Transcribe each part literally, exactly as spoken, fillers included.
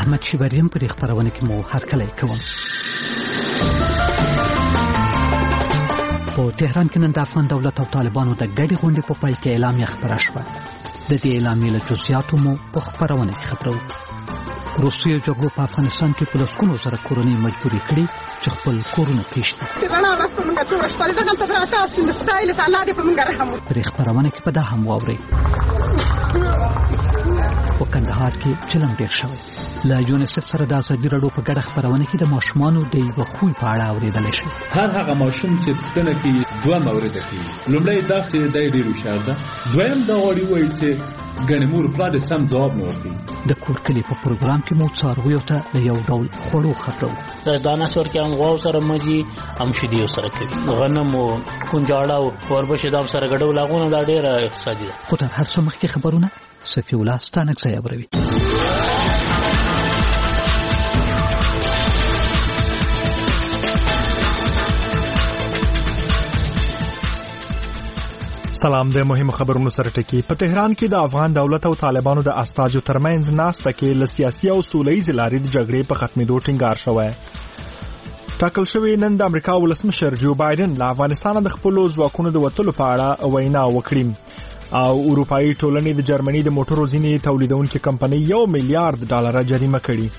احمد شیبریم پر خبرونه کې مو هرکلی کوم. په تهران کې نن د افغان دولت او طالبانو د ګډې غونډې په پیل کې اعلامیه خپره شوه. د دې اعلامیې له جزئیاتو مو په خبرونه کې خبرو. روسیې جګړو په افغانستان کې په لسګونو زره کورنۍ مجبورې کړې چې خپل کورونه پرېږدي. په دې خبرونه کې به دا هم واورئ. په کندهار کې چلم ډېر شوی. له یونیسف سره د ازادي راډیو په ګډه خبرونه کې د ماشومانو د یوه خوی په اړه اورېدلی شي. هر هغه ماشوم چې پوښتنه کوي دوه مورده کوي. لومړی دا چې دی ډېر هوښیار ده، دویم دا غواړي وایي چې ګڼې مور پلار د سم ځواب نه ورکوي. د کور کلي په پروګرام کې مو څارویو ته د یو ډول خوړو خبرو. د دانه سور کې هم غواو سره مزي هم شیدې سره کوي، غنم او کنجاړه او وربشې دام سره ګډول لاغونه دا ډېر اقتصادي ده. خو تر هر څه مخکې خبرونه صفي الله ستانکزی اوري. سلام. د مهمو خبرونو سره ټکی. په تهران کې د افغان دولت او طالبانو د استازو ترمنځ ناسته کې ل سیاسي او سولهییز لارې د جګړې په ختمېدو ټینګار شوی. ټاکل شوی نن د امریکا ولسمشر جو بایدن له افغانستان د خپل ځواکونو د وټلو په اړه وینا وکړي او اروپאי ټولنې د جرمني د موټرو ځینې تولیدونکو کمپنۍ یو میلیارډ ډالر جریمه کړي.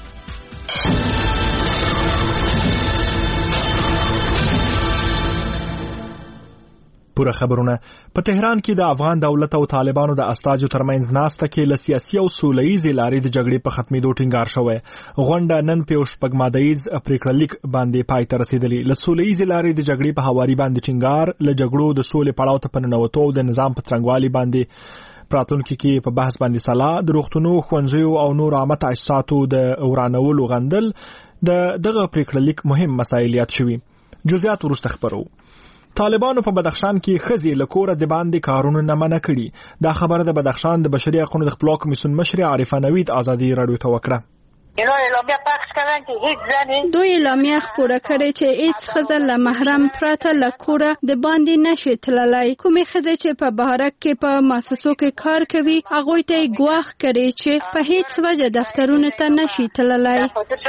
پوره خبرونه. په تهران کې د افغان دولت او طالبانو د استازو ترمنځ ناسته کې ل سیاسي او سولهییز لارې د جګړې په ختمېدو ټینګار شوی. غونډه نن په شپږمادایز پریکړه لیک باندې پای ته رسیدلی. ل سولهییز لارې د جګړې په هواري باندې ټینګار، ل جګړو د سولې پړاو ته پننوتو او د نظام په څنګهوالي باندې پراتونکو کې په بحث باندې سلا د روغتونو، ښوونځیو او نور عامه تاسیساتو د ورانولو غندل د دغه پریکړه لیک مهم مسایل یاد شوي. جزئیات وروسته خبرو. طالبانو په بدخشان کې خزي لکوره د باندې کارونه نه منع کړي. دا خبره د بدخشان د بشري حقوقو د خپلواک کمیسیون مشر عارفه نوید ازادي راډیو ته وکړه. دوی اعلامیه خپره کړې چې هیڅ ښځه له محرم پرته له کوره د باندې نشي تللی. کومې ښځې چې په بهارک کې په مؤسسو کې کار کوي هغوی ته یې ګواښ کړی چې په هیڅ وجه دفترونو ته نشي تللی.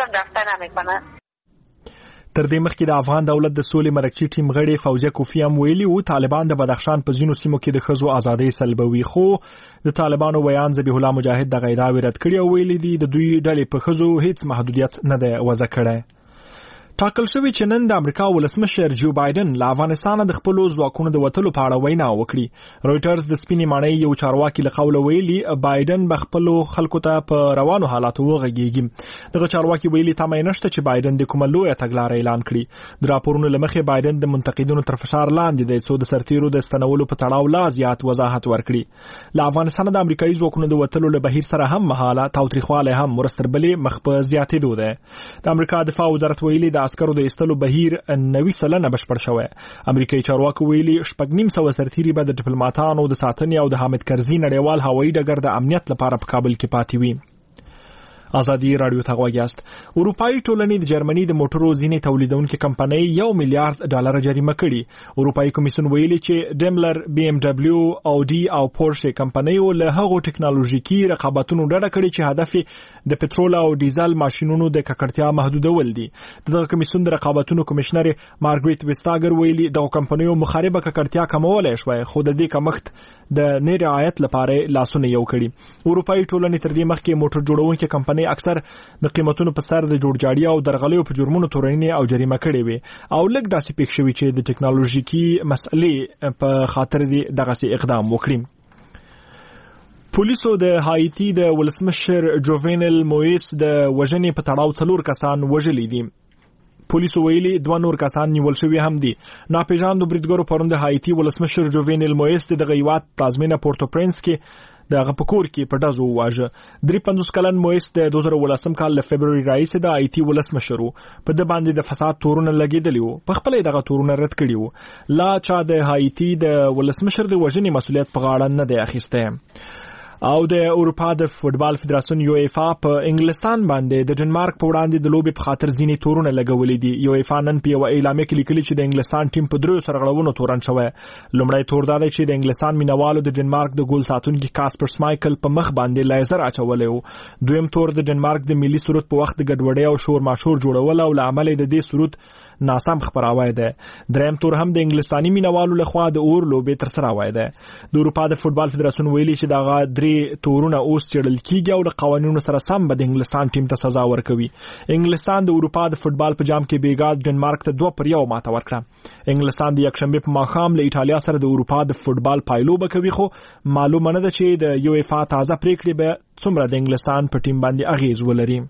تر دې مخکې د افغان دولت د سولې مرکزي ټیم غړي فوزیه کوفی هم ویلي وو طالبان د بدخشان په ځینو سیمو کې د ښځو ازادۍ سلبوي. خو د طالبانو ویان ذبیح الله مجاهد د غیداوی رد کړی او ویلي دي د دوی ډلې په ښځو هیڅ محدودیت نه دی وضع کړی. ټاکل شوی چې نن د امریکا ولسمشر جو بایدن له افغانستان د خپل ځواکونو د وټلو په اړه وینا وکړي. رويټرز د سپینې ماڼۍ یو چارواکي له قوله ویلي بایدن به خپل خلکو ته په روانو حالاتو وغږیږي. دغه چارواکي ویلي تمه نشته چې بایدن د کومه لویه تګلارې اعلان کړي. د راپورونو لمخې بایدن د منتقدینو تر فشار لاندې دی څو د سرتیرو د استنولو په تړاو لا زیات وضاحت ورکړي. له افغانستان د امریکایي ځواکونو د وټلو له بهیر سره هم مهاله تاوتریخواله هم مرستربلې مخ په زیاتېدو ده. د امریکا دفاع وزارت ویلي د عسکرو د استلو بهیر نوي سلنه بشپړ شوی. امریکایي چارواکي ویلي شپږ نیم سوه سرتیري به د ډیپلوماټانو د ساتنې او د حامد کرزي نړیوال هوایي ډګر د امنیت لپاره په کابل کې پاتې وي. ازادي راډیو ته غواړئ. اروپאי ټولنې د جرمني د موټرو ځینې تولیدونکو کمپنۍ یو میلیارډ ډالر جریمه کړي. اروپאי کمیسیون ویلي چې ډیملر، بي ام دبليو، اودي او پورشه کمپنیو له هغو ټکنالوژیکي رقابتونو ډډه کړې چې هدف د پټرول او ډیزل ماشينونو د ککړتیا محدودول دي. دغه کمیسیون د رقابتونو کمشنر مارګریټ وستاګر ویلي د کمپنیو مخالفه ککړتیا کمولای شوی، خو د دې کمښت د نه رعایت لپاره لاسونه یو کړي. اروپאי ټولنې تر دې مخکې موټر جوړونکو کمپنۍ اکثر د قیمتونو په سر د جوړجاړي او درغلیو په جرمونو تورنې او جریمه کړي وي او لږ داسې پېښ شوی چې د ټکنالوژیکي مسئلې په خاطر دي دغه سي اقدام وکړي. پولیسو د هایتی د ولسمشر جووینل مویس د وژنې په تړاو څلور کسان وژلي دي. پولیسو ویلي دوه نور کسان نیول شوي هم دي. ناپېژاندو بریدګرو پرون د هایتی ولسمشر جووینل مویس د غیوات پلازمینه پورتو پرنس کې دغه پکور کې په ډزو واژه. درې پنځوس کلن مویس د دوه زره ولسم کال له فبرवरी راهیسې د آیټي ولسمشر په د باندې د فساد تورونه لګیدلی وو. په خپل دغه تورونه رد کړي وو. لا چا د هایټي د ولسمشر د وژنې مسولیت په غاړه نه دی اخیسته. او د اروپا د فوتبال فدراسیون یو ایفا په انګلستان باندې د ډنمارک په وړاندې د لوبې په خاطر ځینې تورونه لګولې دي. یو ایفا نن په یو اعلامیه کې لیکلي چې د انګلستان ټیم په دریو سرغړونو تورن شوی. لومړی تور دا دی چې د انګلستان مینوالو د ډنمارک د ګول ساتونکي کاسپر سمایکل په مخ باندې لیزر اچولی و. دویم تور د ډنمارک د ملي سرود په وخت د ګډوډۍ او شور ماشور جوړول او له امله د دې سرود ناسم خبراوی دی. دریم تور هم د انګلستاني مینوالو لخوا د اور لوبې تر سره وای دی. د اروپا د فوتبال فدراسیون ویلي چې دغه درې تورونه اوس څېړل کیږي او د قوانینو سره سم به د انګلستان ټیم ته سزا ورکوي. انګلستان د اروپا د فوتبال په جام کې بیګا ډنمارک ته دوه پر یو ماته ورکړه. انګلستان د یکشنبه په ماښام له ایټالیا سره د اروپا د فوتبال پایلوبه کوي، خو معلومه نه ده چې د یو ایفا تازه پریکړې به څومره د انګلستان په ټیم باندې اغیز ولري.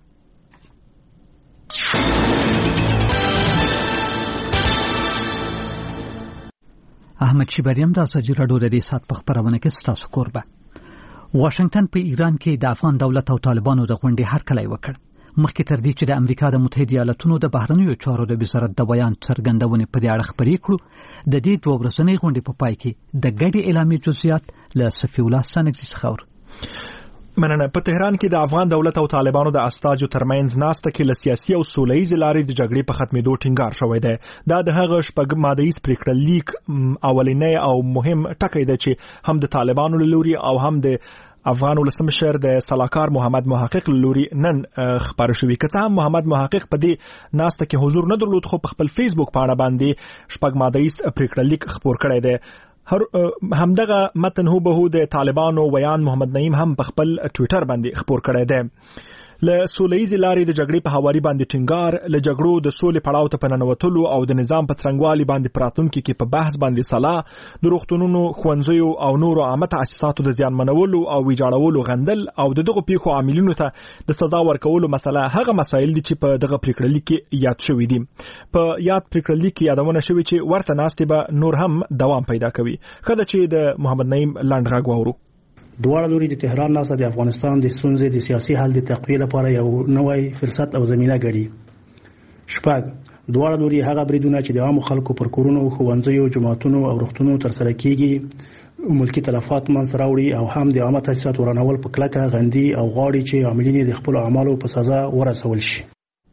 احمد شیبریم د ازادي راډیو د دې سات په خبرونه کې ستاسو کوربه. واشنگټن په ایران کې د افغان دولت او طالبانو د غونډې هرکلی وکړ، مخکې تر دې چې د امریکا د متحده ایالاتونو د بهرنیو چارو د وزارت د بیان څرګندونې په دې اړه خبرې کړو. د دې دوه ورځنۍ غونډې په پای کې د ګډې اعلامیې جزئیات له صفي الله سنګزي څخه اورو. مننه. په تهران کې د افغان دولت او طالبانو د استازو ترمنځ ناسته کې له سیاسي او سولهییز لارې د جګړې په ختمېدو ټینګار شوی دی. دا د هغه شپږ مادهیز پریکړه لیک اولنی او مهم ټکی دی چې هم د طالبانو له لوري او هم د افغان ولسمشر د سلاکار محمد محقق له لوري نن خبر شوی. که څه هم محمد محقق په دې ناسته کې حضور نه درلود، خو په خپل فیسبوک پاڼه باندې شپږ مادهیز پریکړه لیک خپور کړی دی. هر همدغه متن هو به د طالبانو ویان محمد نعیم هم په خپل ټوئیټر باندې خپور کړی دی. له سولهییز لارې د جګړې په حواله باندې ټینګار، له جګړو د سولې پړاو ته پننوتلو او د نظام په څرنګوالي باندې پراتونکو کې په بحث باندې صلاح، د روغتونونو، ښوونځیو او نورو عامه تاسیساتو د زیانمنولو او ویجاړولو غندل او د دغه پیښو عاملینو ته د سزا ورکولو مسله هغه مسایل دي چې په دغه پریکړه لیک کې یاد شوي دي. په یاد پریکړه لیک کې یادونه شوې چې ورته ناستې به نور هم دوام پیدا کوي. خدای چې د محمد نعیم لاند غږ واورو. دواړه لوري د تهران ناسته د افغانستان د ستونزې د سیاسي حل د تقویې لپاره یو نوی فرصت او زمینه ګڼي. شپږ، دواړه لوري هغه بریدونه چې د عامو خلکو پر کورونو، ښوونځیو، جوماتونو او روغتونونو ترسره کیږي ملکی تلفات منځ راوړي او هم د عامه تاسیساتو ورانول په کلکه غندي او غواړي چې عاملین د خپل اعمالو په سزا ورسول شي.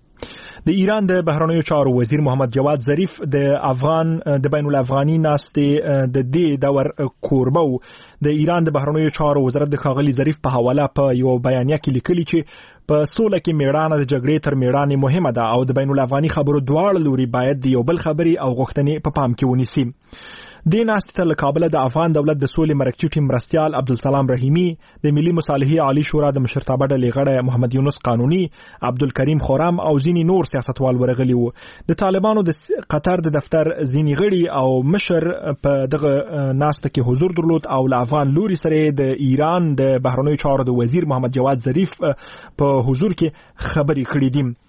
د ایران د بهرنیو چارو وزیر محمد جواد ظریف د افغان د بین الافغاني ناستې د دې دور کوربه و. د ایران د بهرنیو چارو وزارت د ښاغلي ظریف په حواله په یو بیانیه کې لیکلي چې په سوله کې میړانه د جګړې تر میړانې مهمه ده او د بین الافغاني خبرو دواړه لوري باید د یو بل خبرې او غوښتنې په پام کې ونیسي. د ناستې ته له کابل د افغان دولت د سولې مرکزي ټیم مرستیال عبدالسلام رحیمی، د ملي مصالحې عالی شورا د مشرتابه ډلې غړی محمد یونس قانوني، عبدالکریم خورم او ځینې نور سیاستوال ورغلي وو. د طالبانو د قطر د دفتر ځینې غړي او مشر په دغه ناسته کې حضور درلود او له افغان لوري سره د ایران د بهرنیو چارو د وزیر محمد جواد ظریف په حضور کې خبرې کړې دي.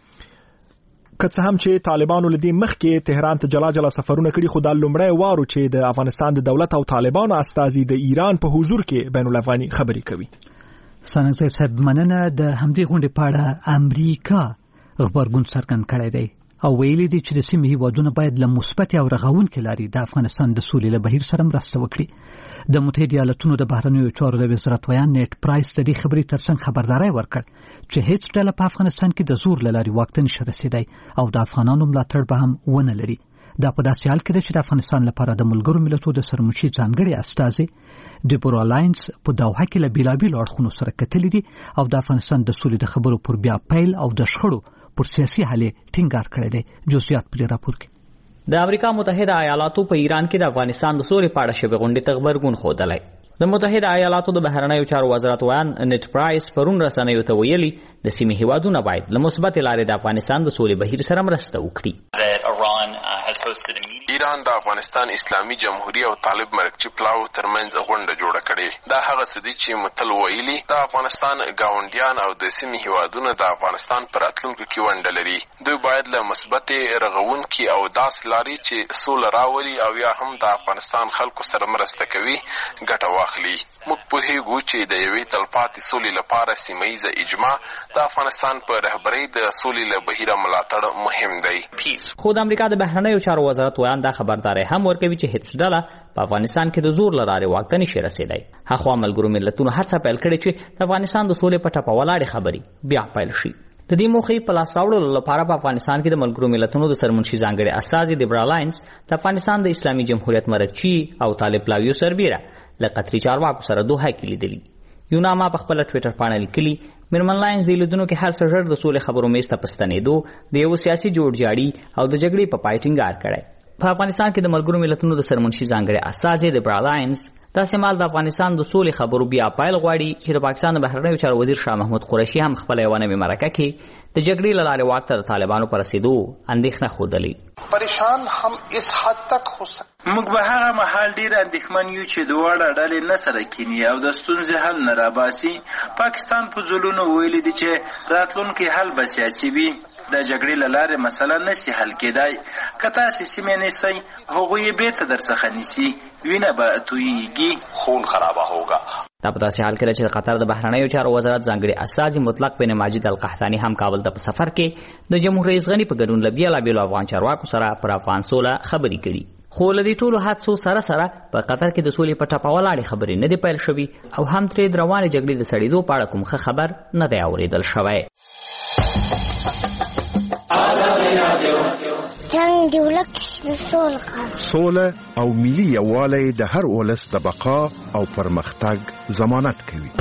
که څه هم چې طالبانو لدی مخکې تهران ته جلا جلا سفرونه کړي، خو د لومړی وارو چې د افغانستان د دولت او طالبانو استازي د ایران په حضور کې بین الافغاني خبرې کوي. سنځي صاحب مننه. د همدې غونډې په اړه امریکا خبرګون څرګند کړی دی او ویلي دی چې د سیمې هیوادونه باید له مثبت او رغونکې لارې د افغانستان د سولې له بهیر سره مرسته وکړي. د متحده ایالاتونو د بهرنیو چارو د وزارت ویان نیټ پرایس د دې خبرې ترڅنګ خبرداري ورکړ چې هیڅ ډله په افغانستان کې د زور له لارې واک ته نشي رسیدای او د افغانانو ملاتړ به هم ونه لري. دا په داسې حال کې ده چې د افغانستان لپاره د ملګرو ملتونو د سرمشي ځانګړي استازي ډیبورا لاینز په دوحه کې له بیلابیلو اړخونو سره کتلي دي او د افغانستان د سولې د خبرو پر بیا پیل او د شخړو پر سیاسي حل ټینګار کړی دی. جزئیات په راپور کې. د امریکا متحده ایالاتو په ایران کې د افغانستان د سولې په اړه شوې غونډې ته خبرګون ښودلی. د متحده ایالاتو د بهرنیو چارو وزارت ویان نیټ پرایس پرون رسنیو ته ویلي د سیمې هیوادونه باید له مثبتې لارې د افغانستان د سولې بهیر سره مرسته وکړي. ایران د افغانستان اسلامي جمهوریت او طالب مرکزي پلاو ترمنځ غونډه جوړه کړې. دا هغه څه دي چې متل ویلي د افغانستان ګاونډیان او د سیمې هیوادونه د افغانستان پر راتلونکو کې ونډه لري. دوی باید له مثبتې رغونکې او داسې لارې چې سوله راولي او یا هم د افغانستان خلکو سره مرسته کوي ګټه واخلي. موږ پوهیږو چې د یوې تلپاتې سولې لپاره سیمه ییزه اجماع د افغانستان په رهبرۍ د سولې له بهیره ملاتړ مهم دی. خو د امریکا د بهرنیو چارو وزارت ویان دا خبرداري هم ورکوي چې هیڅ ډله په افغانستان کې د زور له لارې واک ته نشي رسېدی. هخوا ملګرو ملتونو هڅه پیل کړې چې د افغانستان د سولې په ټپه ولاړې خبرې بیا پیل شي. د دې موخې په لاس راوړلو لپاره په افغانستان کې د ملګرو ملتونو د سرمنشي ځانګړي استازي دیبرا لاینز د افغانستان د اسلامي جمهوریت مرکچي او طالب لاویو سربیره له قطري چارواکو سره دوحه کې لیدلي. یوناما په خپل ټوئیټر باندې لیکلي میرمن لاینز د لیدونکو کې هر څه ژر د سولې خبرو میز ته په ستنېدو د یو سیاسي جوړجاړي او د جګړې په پای ټینګار کړی. په افغانستان کې د ملګرو ملتونو د سرمنشي ځانګړي استازي دیبرا لاینز دا سمال د افغانستان د سولې خبرو بیا پایل غواړي چې د پاکستان د بهرنیو چارو وزیر شاه محمود قریشي هم خپل یو نوې مرکه کې د جګړې له لارې واک ته د طالبانو پر رسیدو اندېښنه ښودلې. پریشان هم اس حد تک هو سکتا موږ به هغه مهال ډیر اندېښمن یو چې دواړه ډلې نه سره کینی او د ستونزې حل نه راباسي. پاکستان په ځلونو ویلي دي چې راتلونکي حل به سیاسي وي. د جګړې له لارې مسله نشي حل کېدای. که تاسې سیمې نیسئ هغوی یې بېرته درڅخه نیسي وینه به تویېږي خون خرابه هوګا. دا په داسې حال کې ده چې د قطر د بهرنیو چارو وزارت ځانګړي استازي مطلق بن ماجد القحطاني هم کابل ته په سفر کې د جمهور رئیس غني په ګډون له بېلابېلو افغان چارواکو سره پر افغان سوله خبرې کړي. خو له دې ټولو حادثو سره سره په قطر کې د سولې په ټپه ولاړې خبرې نه دي پیل شوي او هم ترې د روانې جګړې د سړېدو په اړه کوم ښه خبر نه دی اورېدل شوی. جنگ دی ولک سوله سوله او ملي یووالی د هر ولس د بقا او پرمختګ ضمانت کوي.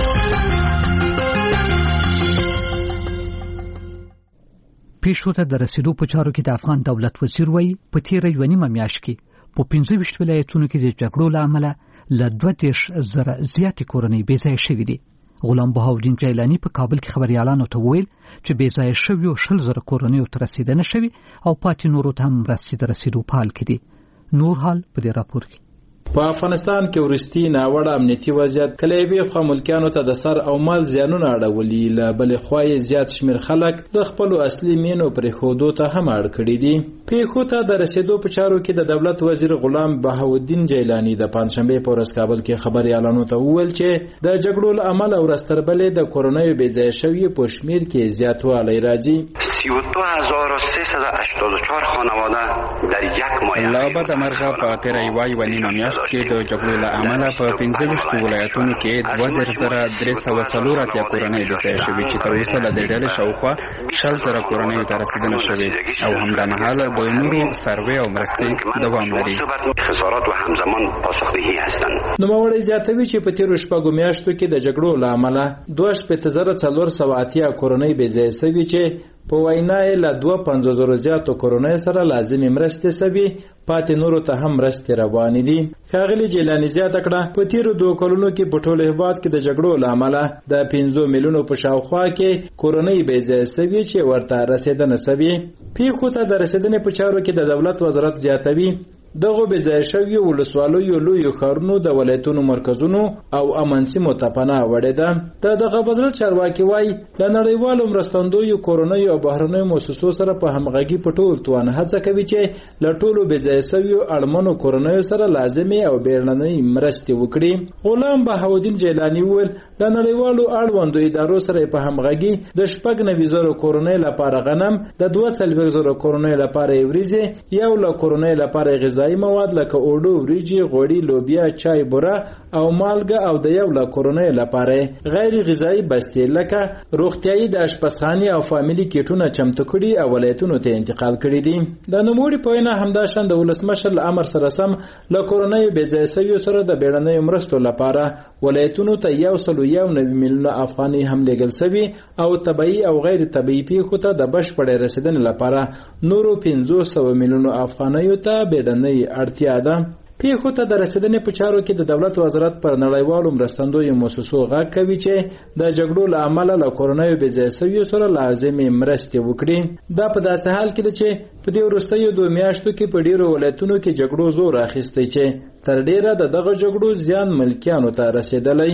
پیښو ته د رسیدو په چارو کې د افغان دولت وزیر وایي په تیره یوه نیمه میاشت کې په پنځه ویشت ولایتونو کې د جګړو له امله له دوه دېرش زره زیاتې کورنۍ بې ځایه شوي دي. غلام بهاودین جیلانی په کابل کې خبریالانو ته وویل چې بې ځایه شویو شل زره کورنیو ته رسیدنه شوي او پاتې نورو ته هم مرستې د رسیدو په حال کې دي. نور حال په دې راپور کې. په افغانستان کې ورستي ناوړه امنیتي وضعیت کله به خو ملکیانو ته د سر او مال زیانونه اړولي له بلې خوا زیات شمیر خلک د خپل اصلي مینو پر خودو ته هم اړ کړی دي. پیښو ته د رسیدو په چارو کې د دولت وزیر غلام بهاودین جیلانی د پنځشنبه په ورځ کابل کې خبريالانو ته وویل چې د جګړو له امله ورستربلې د کورونای بې ځای شوی په شمیر کې زیاتوالی راځي. سی و دو هزار و سیصد و هشتاد و چهار خانواده در یک ماه علاوه د مرغه په تیره یوه یوه نیمه میاشت کې د جګړو له امله په پنځه ویشتو ولایتونو کې دوه دېرش زره درې سوه څلور اتیا کورنۍ بې ځایه شوې چې تر اوسه له دې ډلې شاوخوا شل زره کورنیو ته رسیدنه شوې او همدامهاله د نورو سروې او مرستې دوام لري. خسارات و همزمان پاسخدهی هستند. نوموړی زیاتوي چې په تیرو شپږو میاشتو کې د جګړو له امله دوه شپېته زره څلور سوه اتیا کورنۍ بې ځایه شوې چې په وینا یې له دوه پنځوس زره زیاتو کورنیو سره لازمي مرستې شوي پاتې نورو ته هم مرستې روانې دي. ښاغلي جیلاني زیاته کړه په تیرو دوه کلونو کې په ټول هېواد کې د جګړو له امله د پنځو میلیونو په شاوخوا کې کورنۍ بې ځایه شوي چې ورته رسېدنه شوې. پیښو ته د رسېدنې په چارو کې د دولت وزارت زیاتوي دغه بې ځایه شویو ولسوالیو لویو ښارونو د ولایتونو مرکزونو او امن سیمو ته پناه وړې ده. د دغه وزارت چارواکي وایي له نړیوالو مرستندویو کورنیو او بهرنیو مؤسسو سره په همغږي په ټول توان هڅه کوي چې له ټولو بې ځایه شویو اړمنو کورنیو سره لازمي او بیړنۍ مرستې وکړي. غلام بهاودین جیلانی وویل د نړیوالو اړوندو ادارو سره په همغږي د شپږ نوي زره کورنیو لپاره غنم، د دوه څلوېښت زره کورنیو لپاره وریځې، یو له کورنیو لپاره غذایي مواد لکه اوړو، وریجې، غوړي، لوبیا، چای، بوره او مالګه او د یو له کورنیو لپاره غیر غذایي بستې لکه روغتیايي د اشپزخانې او فامیلي کیټونه چمتو کړي او ولایتونو ته انتقال کړي دي. د نوموړي په وینا همداشان د ولسمشر له امر سره سم له کورنیو بې ځایه شویو سره د بیړنیو مرستو لپاره ولایتونو ته یو سل یو نوي میلیونه افغانۍ هم لیږل شوي او طبیعي او غیر طبیعي پیښو ته د بشپړې رسیدنې لپاره نورو پنځوس سوه میلیونو افغانیو ته بیړنۍ اړتیا ده. پیښو ته د رسیدنې په چارو کې د دولت وزارت پر نړیوالو مرستندویو مؤسسو غږ کوي چې د جګړو له امله له کورنیو بې ځایه شویو سره لازمي مرستې وکړي. دا په داسې حال کې ده چې په دې وروستیو دوه میاشتو کې په ډیرو ولایتونو کې جګړو زور اخیستی چې تر ډیره د دغه جګړو زیان ملکیانو ته رسیدلی.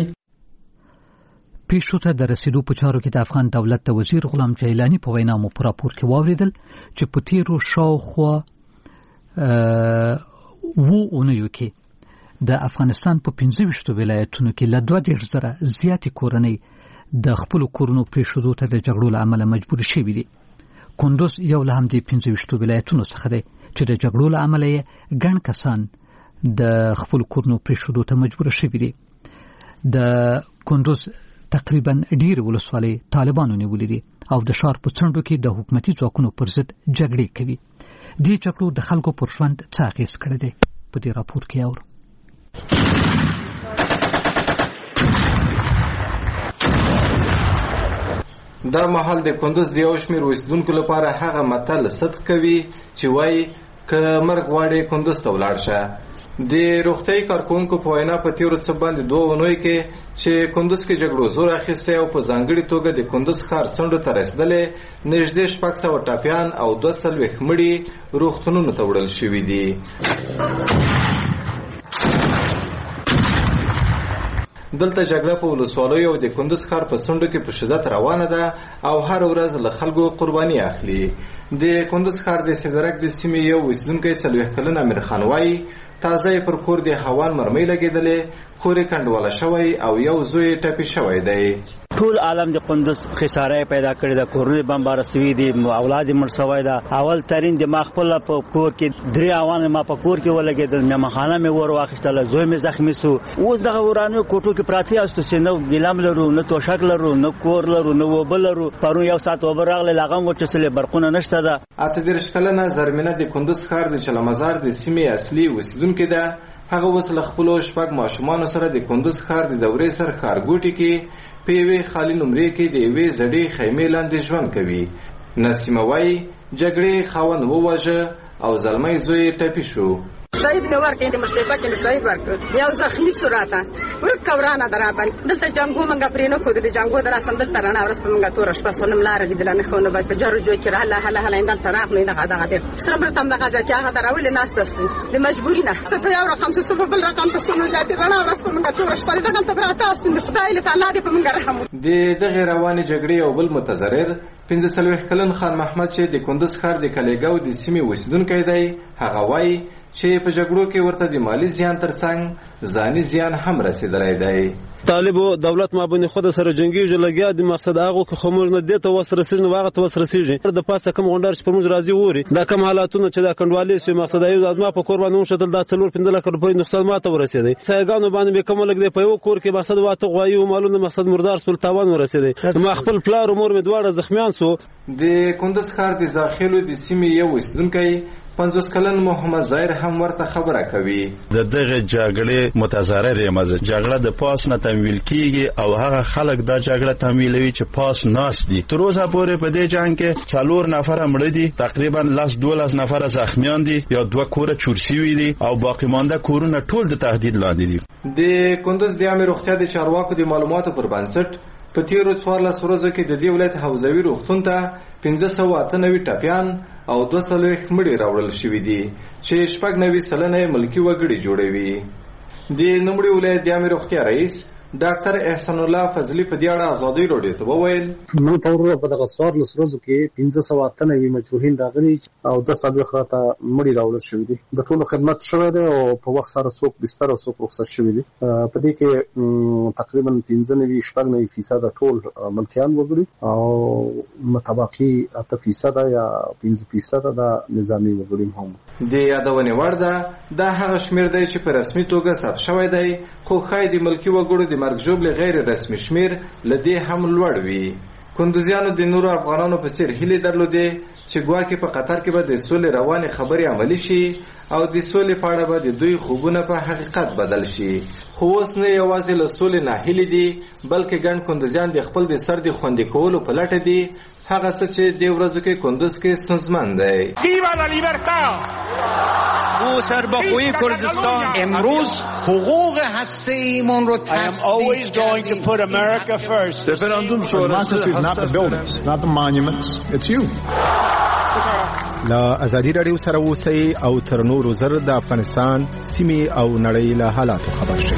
پیښو ته د رسیدو په چارو کې د افغان دولت د وزیر غلام جیلانی په وینا مو په راپور کې واوریدل چې په تیرو شاوخوا وو اونیو کې د افغانستان په پنځه ویشتو ولایتونو کې له دوه دېرش زره زیاتې کورنۍ د خپلو کورونو پرېښودو ته د جګړو له امله مجبور شوي دي. کندوز یو له همدې پنځه ویشتو ولایتونو څخه دی چې د جګړو له امله یې ګڼ کسان د خپل کورونو پرېښودو ته مجبور شوي دي. د کندوز تقریبا ډېر ولسوالۍ طالبانو نیولې دي او د ښار په څنډو کې د حکومتي ځواکونو پر ضد جګړې کوي. دې جګړو د خلکو پر ژوند څه اغېز کړی دی په دې راپور کې اورو. دا مهال د کندوز د یو شمېر اوسېدونکو لپاره هغه متل صدق کوي چې وایي که مرګ غواړې کندوز ته ولاړ شه. د روغتیايي کارکوونکو په وینا په تېرو څه باندې دوه اونیو کې چې کندوز کې جګړو زور اخیستی او په ځانګړې توګه د کندوز ښار څنډو ته رسېدلې نږدې شپږ سوه ټپیان او دوه څلوېښت مړي روغتونونو ته وړل شوي دي. دلته جګړه په ولسوالیو او د کندوز ښار په څنډو کې په شدت روانه ده او هر ورځ له خلکو قرباني اخلي. د کندوز ښار د سیدرک د سیمې یو اوسېدونکی څلوېښت کلن امیر خان وایي تازه یې پر کور د هوان مرمۍ لګېدلې، کور یې کنډواله شوی او یو زوی یې ټپي شوی دی. ټول عالم د قندوز خساره پیدا کړی ده، کورونه بمبار شوي دي، اولاد مړ شوی ده. اول ترین د ما خپل په کور کې درې اوان ما په کور کې ولګېدل، مې خانه مې ور واخیستله، زوی مې زخمی شو. اوس دغه ورانو کوټو کې پراته یاستو چې نو ګیلام لرو، نه توشک لرو، نه کور لرو، نه وبل لرو. پرون یو ساعت وبر راغله لغم وچسلې برقونه نشته ده. اته دېرش کلنه زرمینه د کندوز ښار د چلمزار د سیمې اصلي اوسېدونکې ده. هغه اوس له خپلو شپږ ماشومانو سره د کندوز ښار د دورې سر ښارګوټي کې په یوې خالي نمرې کې د یوې زړې خیمې لاندې ژوند کوي. نسیمه وایي جګړې خاوند وواژه او زلمی زوی ټپي شو. شهید مې ورکړې د مشرفه کې مې شهید ورکړ، یو زخمي شو راته ورک ورانه درا باندې دلته جنګو منګه پرې نه کودلې جنګو در اسم دلته رانه ورس په منګه تور شپه سنم لار لیدل نه خو نه باید په جارو جو کې را الله الله الله اندل طرف نه دغه دغه دې سره بر تم دغه چې هغه دراول نه استفو د مجبوری نه څه په یو رقم څه په بل رقم ته سنو جاتې رانه ورس په منګه تور شپه دغه ته راته است نو خدای له الله دې په منګه رحم د دغه رواني جګړې او بل متضرر پنځه څلوېښت کلن خان محمد چې د کندوز ښار د کلیګاو د سیمې اوسېدونکی دی، هغه وایي چې په جګړو کې ورته د مالی زیان ترڅنګ ځاني زیان هم رسېدلی دی. طالبو دولت ما باندې خود سره جنگیږي لګیا د مقصد هغه که خمر نه دته وسره سره واغه ته وسره سیږي د پاسه کوم غونډر چې په موږ راځي ووري دا کوم حالاتونه چې دا کنډوالې سي مقصد ایو ازما په قربان نو شتل دا څلور پنځه لک روپۍ نقصان ماته ورسېدی. سایګانو باندې کوم لګ دی په یو کور کې مقصد واته غوایو مالونه مقصد مردار سلطان ورسېدی. ما خپل پلار مور مې دواړه زخمیان سو. د کندوز ښار د داخلو د سیمې یو اوسېدونکی پنځوس کلن محمد ظاهر هم ورته خبره کوي. د دغه جګړې متضرر یم. جګړه د پاس نه تمویل کیږي او هغه خلک دا جګړه تمویلوي چې پاس ناس دي. تر اوسه پورې په دې جنگ کې څلور نفر مړه دي، تقریبا لاس دولس نفر زخمیان دي یا دوه کوره چورسي دي او باقی مانده کورونه ټول د تهدید لاندې دي. د کندوز د عامه روغتیا د چارواکو د معلوماتو پر بنسټ په تیرو څوارلس ورځو کې د دې ولایت حوزوي روغتون ته پنځه سوه اته نوي ټپیان او دوه څلوېښت مړي راوړل شوي دي چې شپږ نوي سلنه یې ملکي وګړي جوړوي. د نوموړي ولایت د عامه روغتیا رئیس ډاکټر احسان الله فضلي په دې اړه ازادي راډیو ته وویل موږ ته ورو په دغه څوارلس ورځو کې پنځه سوه اته نوي مجروحین راغلي او دوه څلوېښت راته مړي راوړل شوي دي. د ټولو خدمت شوی دی او په وخت سره څوک بستر او څوک رخصت شوي دي. په دې کې تقریبا پنځه نوي شپږ نوي فیصده ټول ملکیان وګړي او متبقي اته فیصده یا پنځه فیصده د نظامي وګړي هم. د یادونې وړ ده دا هغه شمېر دی چې په رسمي توګه ثبت شوی دی، خو ښایي د ملکي وګړو د مرګ ژوبلې غیر رسمي شمېر له دې هم لوړ وي. کندوزیانو د نورو افغانانو په څېر هیلې درلودې چې ګواکې په قطر کې به د سولې روانې خبرې عملي شي او د سولې په اړه به د دوی خوبونه په حقیقت بدل شي. خو اوس نه یوازې له سولې ناهیلې دي بلکې ګڼ کندوزیان د خپل د سر د خوندي کولو په لټه دي، هغه څه چې دې ورځو کې کندوز کې ستونزمن دی. او سرباخوی کردستان امروز حقوق هسته‌ایمون رو تثبیت کردیم. رفراندوم شورای is not the buildings, not the monuments, it's you. لا ازادي رادیو سره اوسئ او تر نورو زر د افغانستان سیمې او نړۍ له حالاتو خبر شئ.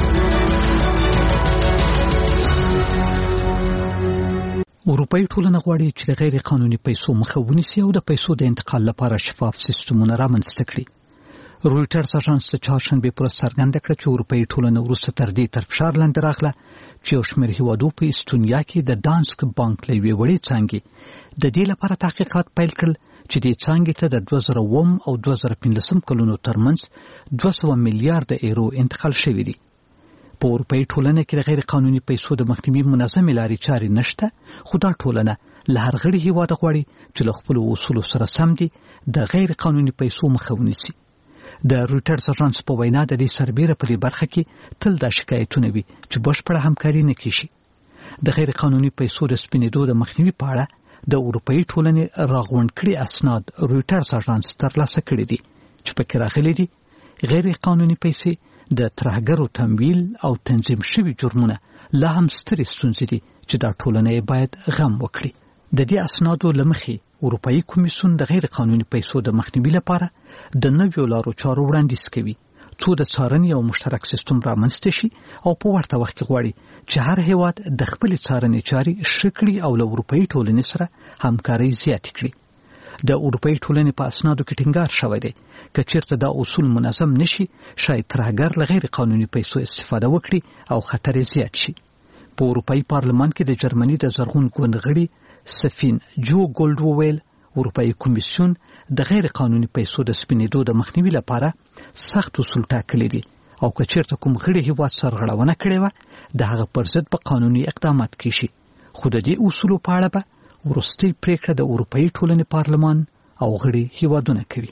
اروپایي ټولنه غواړي چې د غیر قانوني پیسو مخه ونیسي او د پیسو د انتقال لپاره شفاف سیستمونه رامنځته کړي. رویټرز اژانس د چهارشنبې پر ورځ څرګنده کړه چې اروپایي ټولنه وروسته تر دې تر فشار لاندې راغله چې یو شمېر هیوادو په استونیا کې د دانسک بانک له یوې وړې څانګې د دې لپاره تحقیقات پیل کړل چې دې څانګې ته د دوه زره اووه او دوه زره پنځلس کلونو ترمنځ دوه سوه میلیارډ ایرو انتقال شوي دي. په اروپایي ټولنه کې د غیر قانوني پیسو د مخنیوي منظمې لارې چارې نشته، خو دا ټولنه له هر غړي هیواد غواړي چې له خپلو اصولو سره سم دي د غیر قانوني پیسو مخه ونیسي. د رویټرز اژانس په وینا د دې سربیره په دې برخه کې تل دا شکایتونه وي چې بشپړه همکاري نه کیږي. د غیر قانوني پیسو د سپینېدو د مخنیوي په اړه د اروپایي ټولنې راغونډ کړي اسناد رویټرز اژانس ترلاسه کړي دي چې پکې راغلي دي غیر قانوني پیسې د ترهګرو تمویل او تنظیم شوي جرمونه لا هم سترې ستونزې دي چې دا ټولنه باید غم وکړي. د دې اسنادو له مخې اروپایي کمیسیون د غیر قانوني پیسو د مخنیوي لپاره د نویو لارو چارو وړاندیز کوي څو د څارنې او مشترک سیستم رامنځته شي او په ورته وخت کې غواړي چې هر هیواد د خپلې څارنې چارې ښه کړي او له اروپایي ټولنې سره همکاري زیاتې کړي. د اروپایي ټولنې په اسنادو کې ټینګار شوی دی که چیرته دا اصول منظم نشي شاید ترهګر له غیر قانوني پیسو استفاده وکړي او خطر زیات شي. په اروپایي پارلمان کې د جرمني د زرغون ګوند غړي سفین جو ګولډ وویل اروپایي کمیسیون د غیر قانوني پیسو د سپینېدو د مخنیوي لپاره سخت اصول ټاکلي دي او که چیرته کوم غړي هیواد سرغړونه کړې وه د هغه پر ضد به قانوني اقدامات کیږي. خو د دې اصولو په اړه به وروستۍ پریکړه د اروپایي ټولنې پارلمان او غړي هیوادونه کوي.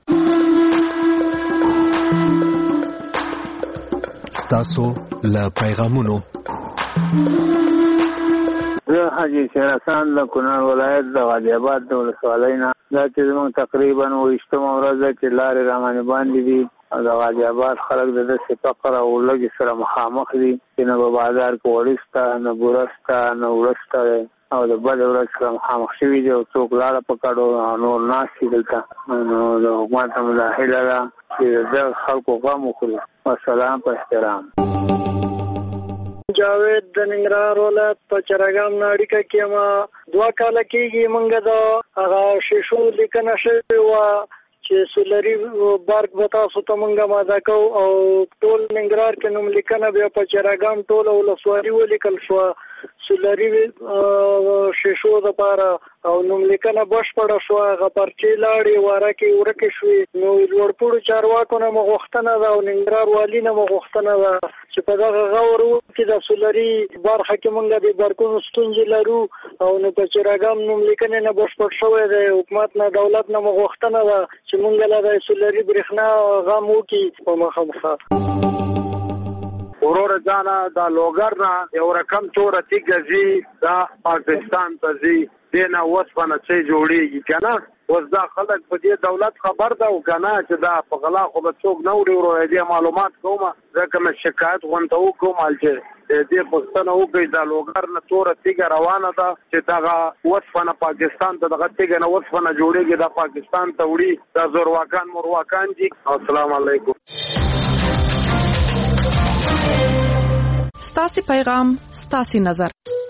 ستاسو له پیغامونو زه حاجي شیر حسن د کونړ ولایت د غازي آباد د ولسوالۍ نه دا چې زموږ تقریبا اوویشتمه ورځ ده چې لارې رامانې باندې دي او د غازي آباد خلک د داسې فقر او لږې سره مخامخ دي چې نه په بازار کې وړي شته نه بوره شته نه اوړه شته او د بلې ورځ سره مخامخ شوي دي او څوک لاړه په کډو نور ناست دي دلته. نو د حکومت ته مو دا هیله ده چې د دغه خلکو غم وخوري. والسلام په احترام. جاوید د ننګرهار ولایت په چراګام نه اړیکه کې ما دوه کاله کېږي موږ د هغه شیشو لیکنه شوې وه چې سولري بارک به تاسو ته موږ ماده کوو او ټول ننګرهار کې نوم لیکنه بیا په چراګام ټوله ولسوالي ولیکل شوه سولري شیشو دپاره او نوم لیکنه بشپړه شوه. هغه پرچې لاړې واره کې ورکې شوې. نو لوړپوړو چارواکو نه مو غوښتنه ده او ننګرهار والي نه مو غوښتنه ده چې په دغه غور کې د سولري برخه کې موږ د برقونو ستونزې لرو او نو په چراګام نوم لیکنې نه بشپړ شوی دی. حکومت نه دولت نه مو غوښتنه ده چې موږ له د سولري برېښنا غم وکړي په مخه مخه. ورور جانا دا لوګر نه یو رقم چوره تیګه زی دا پاکستان ته زی دینه وسپنه چې جوړیږي کنه اوس دا خلک په دې دولت خبر ده او کنه چې دا په غلا خو به څوک نه وړي ورو دې معلومات کوم ځکه مې شکایت غونډه وکوم چې دې پښتنه وګړي دا لوګر نه چوره تیګه روانه ده چې دا وسپنه پاکستان ته دغه تیګه نه وسپنه جوړیږي دا پاکستان ته وړي دا زورواکان مرواکان دي. السلام علیکم. ستاسي پیغام ستاسي نظر.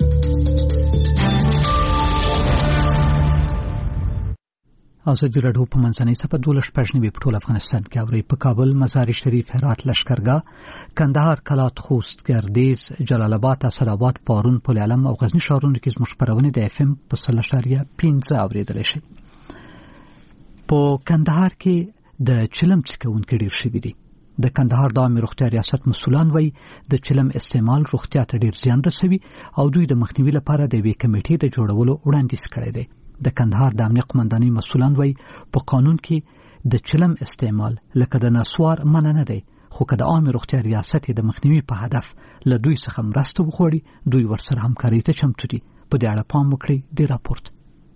ازادي راډیو په منځنۍ صفحه دولس پښنی په ټول افغانستان کې اوري. په کابل، مزار شریف، هرات، لشکرګاه، کندهار، کلات، خوست، ګردیز، جلال آباد، اسداباد، پارون، پل علم او غزنی ښارونو کې زموږ خبرونه د اف ام په صفر اشاریه پنځه اوریدل شي. په کندهار کې د چلم څکونکو ډیر شوي دي. د کندهار د عامه روغتیا ریاست مسؤلان وایي د چلم استعمال روغتیا ته ډیر زیان رسوي او دوی د مخنیوي لپاره د یوې کمیټې د جوړولو وړاندیز کړی دی. د کندهار د امنیت قومندانۍ مسؤلان وایي په قانون کې د چلم استعمال لکه د نسوار منع نه دی، خو که د عامه روغتیا ریاست د مخنیوي په هدف له دوی څخه مرسته وغواړي دوی ورسره همکارۍ ته چمتو دي. په دې اړه پام وکړئ. د راپورټ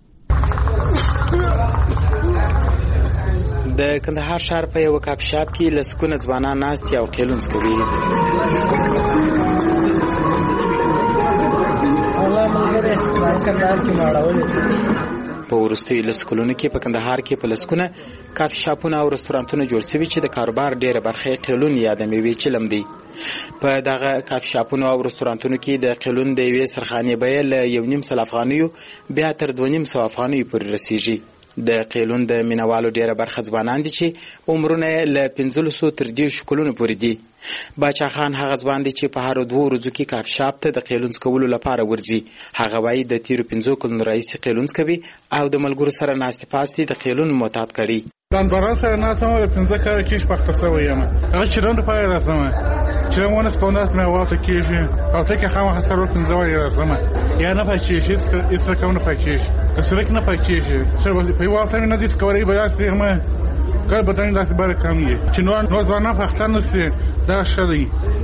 د کندهار ښار په یو کاپ شاپ کې لسکونه ځوانان ناست او کېلونس کوي. په وروستیو لس کلونو کې په کندهار کې په لسکونه کافي شاپونه او رستورانتونه جوړ شوي چې د کاروبار ډېره برخه یې ټیلون یا د میوې چلم دی. په دغه کافي شاپونو او رستورانتونو کې د قیلون د یوې سرخانې بیه له یو نیم سل افغانیو بیا تر دوه نیم سوه افغانیو پورې رسیږي. د قیلون د مینوالو ډیره برخه ځوانان دي چې عمرونه له پنځلسو تر دېرشو کلونو پورې دي. باچا خان هغه ځوان دی چې په هر دوه ورځو کې کافي شاپ ته د قیلون څکولو لپاره ورځي. هغه وایي د تیرو پنځو کلونو راهیسې قیلون څکوي او د ملګرو سره ناستې پاستې د قیلون معتاد کړي. دان باران سره ناسم د پنځه کاله کېش پخته سوی یم. هغه چرند پای راځم چې مونږ سپوناس مې واته کېږي او ته کې خامخا سره پنځه وای راځم یا نه پاتېږي هیڅ کوم نه پاتېږي سره کې نه پاتېږي سره په واته نه دي سکوري بیا سره ما کله به تاسو داسې بار کم یې چې نو نو ځوانان پختان نسي دا شری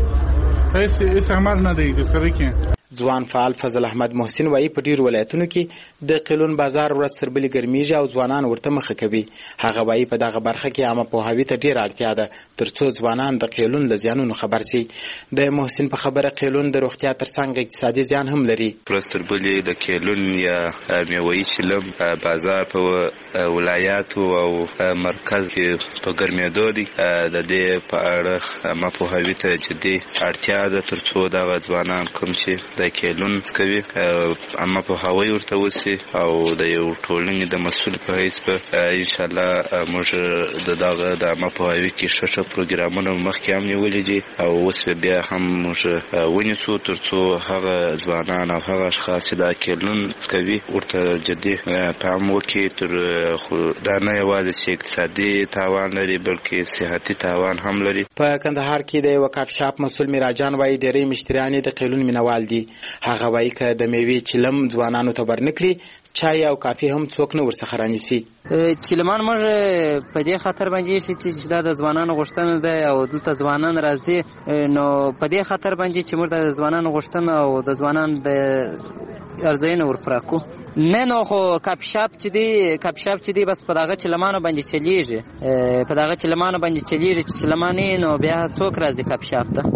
هیڅ هیڅ عمل نه دی سره کې. ځوان فعال فضل احمد محسن وایي په ډیرو ولایتونو کې د قیلون بازار ورځ تر بلې ګرمیږي او ځوانان ورته مخه کوي. هغه وایي په دغه برخه کې عامه پوهاوي ته ډیره اړتیا ده ترڅو ځوانان د قیلون له زیانونو خبر شي. د محسن په خبره قیلون د روغتیا ترڅنګ اقتصادي زیان هم لري. ورځ تر بلې د قیلون یا میوه‌یي چلم بازار په ولایاتو او مرکز کې په ګرمېدو دی. د دې په اړه عامه پوهاوي ته جدي اړتیا ده ترڅو دغه ځوانان کوم چې د قیلون کوي اما په هوای ورته وسی او د یو ټولنې د مسؤل په حیث په ان شاء الله موږ د دغه د عامه پوهاوي کې شته پروګرامونه مخکې هم نیولې دي او اوس بیا هم موږ ونیسو ترڅو هغه ځوانان او هغه اشخاص چې د قیلون کوي ورته جدي پام وکړي تر خو دا نه یوازې چې اقتصادي تاوان لري بلکې صحتي تاوان هم لري. په کندهار کې د یو کافي شاپ مسؤل میراجان وایي ډېری مشتریان د قیلون مینوال دي. هغه وایي که د میوې چلم ځوانانو ته ورنکړي چای او کافي هم څوک نه ورڅخه رانیسي. چلمان موږ په دې خاطر باندې چې دا د ځوانانو غوښتنه ده او دلته ځوانان راځي نو په دې خاطر باندې چې موږ د ځوانانو غوښتنه او د ځوانانو د ارزښتونه ورپراکو نه نو خو کافي شاپ چې دی کافي شاپ چې دی بس په دغه چلمانو باندې چلیږي په دغه چلمانو باندې چلیږي چې چلمانې نو بیا څوک راځي کافي شاپ ته.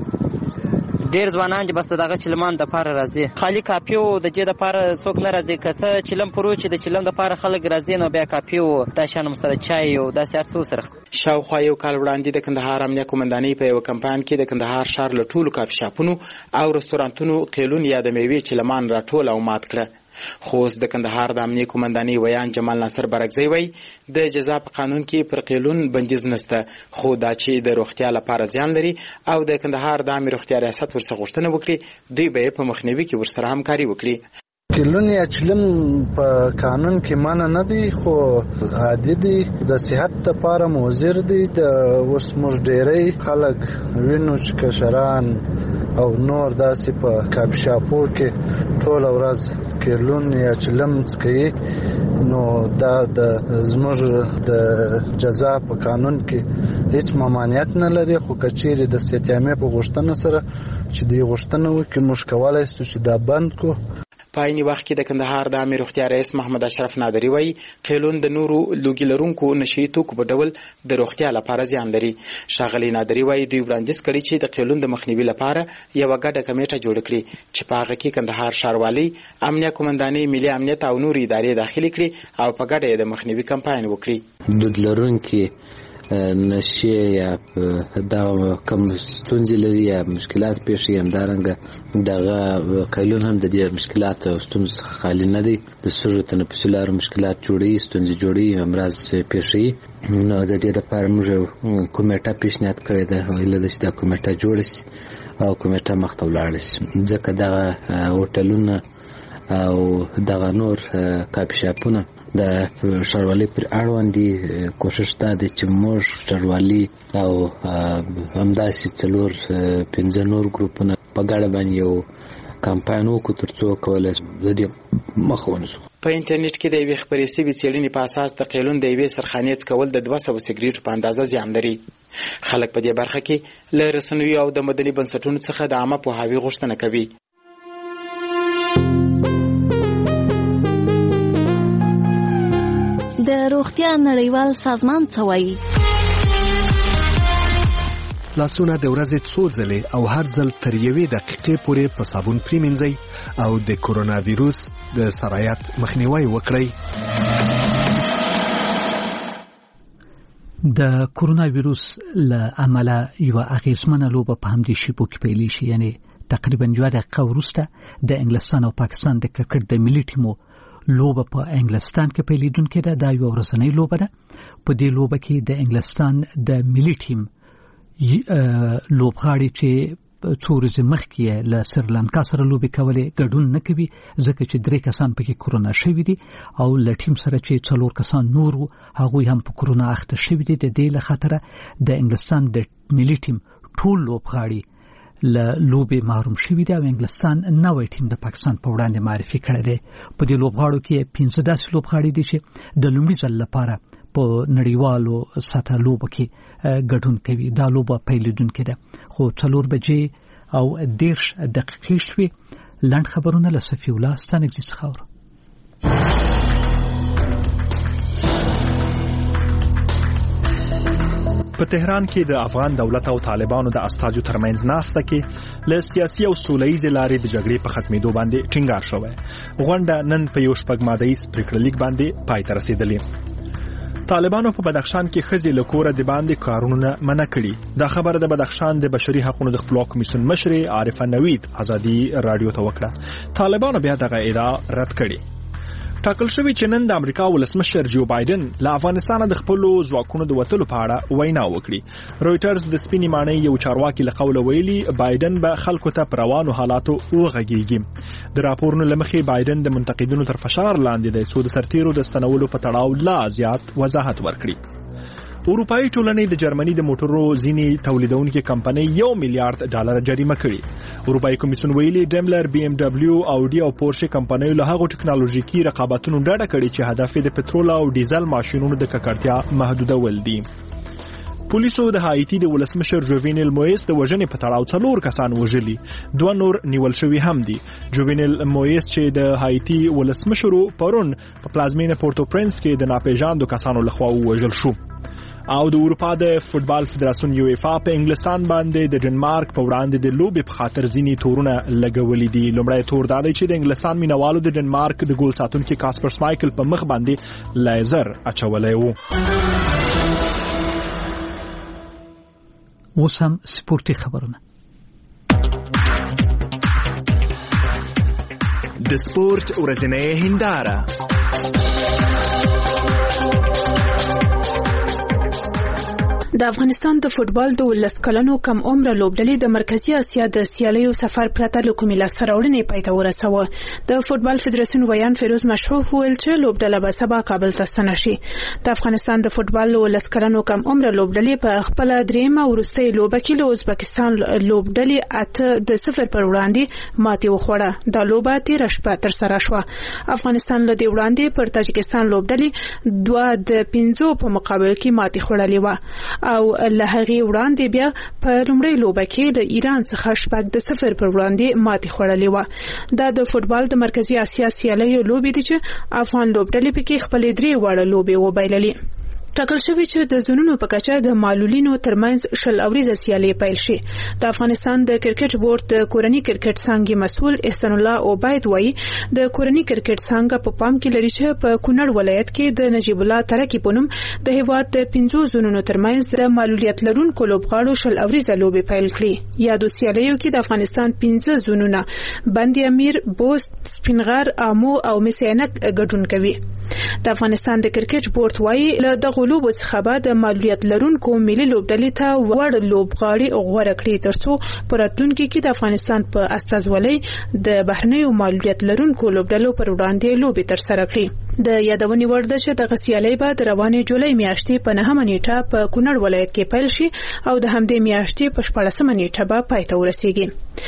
ډیر ځوانان چې بس دغه چلمان د پاره راځي خالی کافي او د دې د پاره څوک نه راځي که څه چلم پرو چې د چلم د پاره خلک راځي نو بیا کافي او د شانم سره چای او داسې هر څه سره. شاوخوا یو کال وړاندې د کندهار امنیه قومندانۍ په یو کمپاین کې د کندهار ښار له ټولو کافي شاپونو او رستورانتونو قیلون یا د میوې چلمان راټول او مات کړه. خو اوس د کندهار د امنیه قومندانۍ ویان جمال ناصر برکزی وایي د جزا په قانون کې پر قیلون بندیز نشته خو دا چې د روغتیا لپاره زیان لري او د کندهار د عامه روغتیا ریاست ورڅخه غوښتنه وکړي دوی به په مخنیوي کې ورسره همکاري وکړي. قیلون یا چلم په قانون کې مانه نه دی خو عادي دی د صحت لپاره مضر دی. د اوس موږ ډېری خلک وینو چې کشران او نور داسې په کافي شاپو کې ټول ورځ قیلون یا چلم څکوي نو دا د زموږ د جزا په قانون کې هیڅ ممانعت نه لري خو که چیرې د صحتیامې په غوښتنه سره چې دوی غوښتنه وکړي موږ کولی شو چې دا بند کړو. په عیني وخت کې د کندهار د عامه روغتیا رئیس محمد اشرف نادری وایي قیلون د نورو لوګي لرونکو نشي توکو په ډول د روغتیا لپاره زیان لري. ښاغلي نادری وایي دوی وړاندیز کړي چې د قیلون د مخنیوي لپاره یو غټه کمیټه جوړ کړي چې په هغه کې کندهار ښاروالي امنیه قومندانۍ ملي امنیت او نور ادارې داخلي کړي او په ګډه د مخنیوي کمپاین وکړي. د لرونکو نشي یا دا کوم ستونزې لري یا مشکلات پیښ یې همدارنګه دغه قیلون هم د دې مشکلات او ستونزو څخه خالي نه دی. د سږو تنفسي لارو مشکلات جوړوي ستونزې جوړوي امراض پیښوي نو د دې لپاره موږ کمیټه پیشنهاد کړې ده او ایله چې دا کمیټه جوړه شي او کمیټه مخ ته ولاړه شي ځکه دغه هوټلونه او دغه نور کافي شاپونه د ښاروالۍ پر اړوند دي. کوشش دا دی چې موږ ښاروالي او همداسې څلور پنځه نور ګروپونه په ګډه باندې یو کمپاین وکړو ترڅو کولی شو د دې مخه ونیسو. په انټرنیټ کې د یوې خپرې شوې څېړنې په اساس د قیلون د یوې سرخانې څکول د دوه سوه سګریټو په اندازه زیان لري. خلک په دې برخه کې له رسنیو او د مدني بنسټونو څخه د عامه پوهاوي غوښتنه کوي. د روغتیا نړیوال سازمان څه وایي؟ لاسونه د ورځې څو ځلې او هر ځل تر یوې دقیقې پورې په صابون پریمنځئ او د کورونا ویروس د سرایت مخنیوی وکړئ. د کورونا ویروس له امله یو اغیزمنه لوبه په همدې شیبو کې پیلې شي یعنی تقریبا یو دقیقه وروسته د انګلستان او پاکستان د کرکټ د ملي ټیمو لوبه په انګلستان کې پیلیدونکې ده. دا یو ورځنۍ لوبه ده. په دې لوبه کې د انګلستان د ملي ټیم لوبغاړي چې څو ورځې مخکې له سریلانکا سره لوبې کولې ګډون نه کوي ځکه چې درې کسان پکې کورونا شوي دي او له ټیم سره چې څلور کسان نور هغوی هم په کورونا اخته شوي دي. د دې له خاطره د انګلستان د ملي ټیم ټول لوبغاړي له لوبې محروم شوي دي او انګلستان نوی ټیم د پاکستان په وړاندې معرفي کړی دی. په دې لوبغاړو کې پنځه داسې لوبغاړي دي چې د لومړي ځل لپاره په نړیوالو سطح لوبه کې ګډون کوي. دا لوبه پیلیدونکې ده. خو څلور بجې او دېرش دقیقې شوې. لنډ خبرونه له صفي الله ستانکزي څخه اورو. په تهران کې د افغان دولت او طالبانو د استازو ترمنځ ناسته کې له سیاسي او سولهییزې لارې د جګړې په ختمېدو باندې ټینګار شوی. غونډه نن په یو شپږ مادهیز پریکړه لیک باندې پای ته رسېدلې. طالبانو په بدخشان کې ښځې له کوره د باندې کارونه منع کړي. دا خبره د بدخشان د بشري حقوقو د خپلواک کمیسیون مشر عارفه نوید ازادي رادیو ته وکړه. طالبانو بیا دغه ادعا رد کړي. ټاکل شوی چې نن د امریکا ولسمشر جو بایدن له افغانستان د خپل ځواکونو د وټلو په اړه وینا وکړي. رويټرز د سپینې معنی یو چارواکي له قوله ویلي بایدن به خلکو ته پر روانو حالاتو وغږیږي. د راپورونو لمخې بایدن د منتقدینو تر فشار لاندې دی چې د سرتیرو د ستنولو په تړاو لا زیات وضاحت ورکړي. اروپאי ټولنې د جرمني د موټرو ځینی تولیدونکو کمپنۍ یو میلیارډ ډالر جریمه کړي. اروپאי کمیسیون ویلي ډیملر بي ام دبليو اودي او پورشه کمپنۍ له هغو ټکنالوژیکي رقابتونو ډډه کړي چې هدف یې د پټرول او ډیزل ماشینونو د ککړتیا محدودول دي. پولیسو د هایتی د ولسمشر جووینل مویس د وژنې په تړاو څلور کسان وژلي. دوه نور نیول شوي هم دي. جووینل مویس چې د هایتی ولسمشر پرون په پلازمینه پورتو پرنس کې د ناپېژاندو کسانو لخوا وژل شو. او د اروپا د فوتبال فدراسیون یو اف ا په انګلستان باندې د ډنمارک په وړاندې د لوبې په خاطر ځینی تورونه لګولې دي. لومړی تور دا دی چې د انګلستان مینوالو د ډنمارک د ګول ساتونکي کاسپر سمایکل په مخ باندې لیزر اچولای وو. اوس هم سپورتي خبرونه. د سپورت ورځنۍ هنداره. د افغانستان د فوتبال د ولس کلنو کم عمر لوبډلې د مرکزی اسیا د سیالیو سفر پرته له کومې لاسته راوړنې پای ته ورسوه. د فوتبال فدراسیون ویان فیروز مشروف ویل چې لوبډله به سبا کابل ته ستنه شي. د افغانستان د فوتبال ولس کلنو کم عمر لوبډلې په خپل دریمه وروستۍ لوبه کې له ازبکستان لوبډلې اته د صفر پر وړاندې ماتې وخوړه. دا لوبه تیر شپه تر سره شوه. افغانستان له دې وړاندې پر تاجکستان لوبډلې دوه د پنځو په مقابل کې ماتې خوړلې و او له هغې وړاندې بیا په لومړۍ لوبه کې د ایران څخه شپږ د صفر پر وړاندې ماتې خوړلې وه. دا د فوتبال د مرکزی اسیا سیالیو لوبې دي چې افغان لوبډلې پکې خپلې درې واړه لوبې وبایللې. ټاکل شوی چې د زونونو په کچه د معلولینو ترمنځ شل اوریزه سیالي پیل شي. د افغانستان د کرکټ بورډ د کورنۍ کرکټ څانګې مسؤل احسان الله عبید وایي د کورنۍ کرکټ څانګه په پام کې لري چې په کونړ ولایت کې د نجیب الله ترکی په نوم د هیواد د پنځو زونونو ترمنځ د معلولیت لرونکو لوبغاړو شل اوریزه لوبې پیل کړي. یادو سیالیو کې د افغانستان پنځه زونونه بندي امیر، بوست، سپینغر، امو او مسینک ګډون کوي. د افغانستان د کرکټ بورډ وایي له دغه لوبو څخه به د معلولیت لرونکو ملي لوبډلې ته وړ لوبغاړي غوره کړي ترڅو په راتلونکي کې د افغانستان په استازولۍ د بهرنیو معلولیت لرونکو لوبډلو پر وړاندې لوبې ترسره کړي. د یادونې وړ ده چې دغه سیالۍ به د روانې جولای میاشتې په نهمه نیټه په کونړ ولایت کې پیل شي او د همدې میاشتې په شپاړسمه نیټه به پای ته ورسیږي.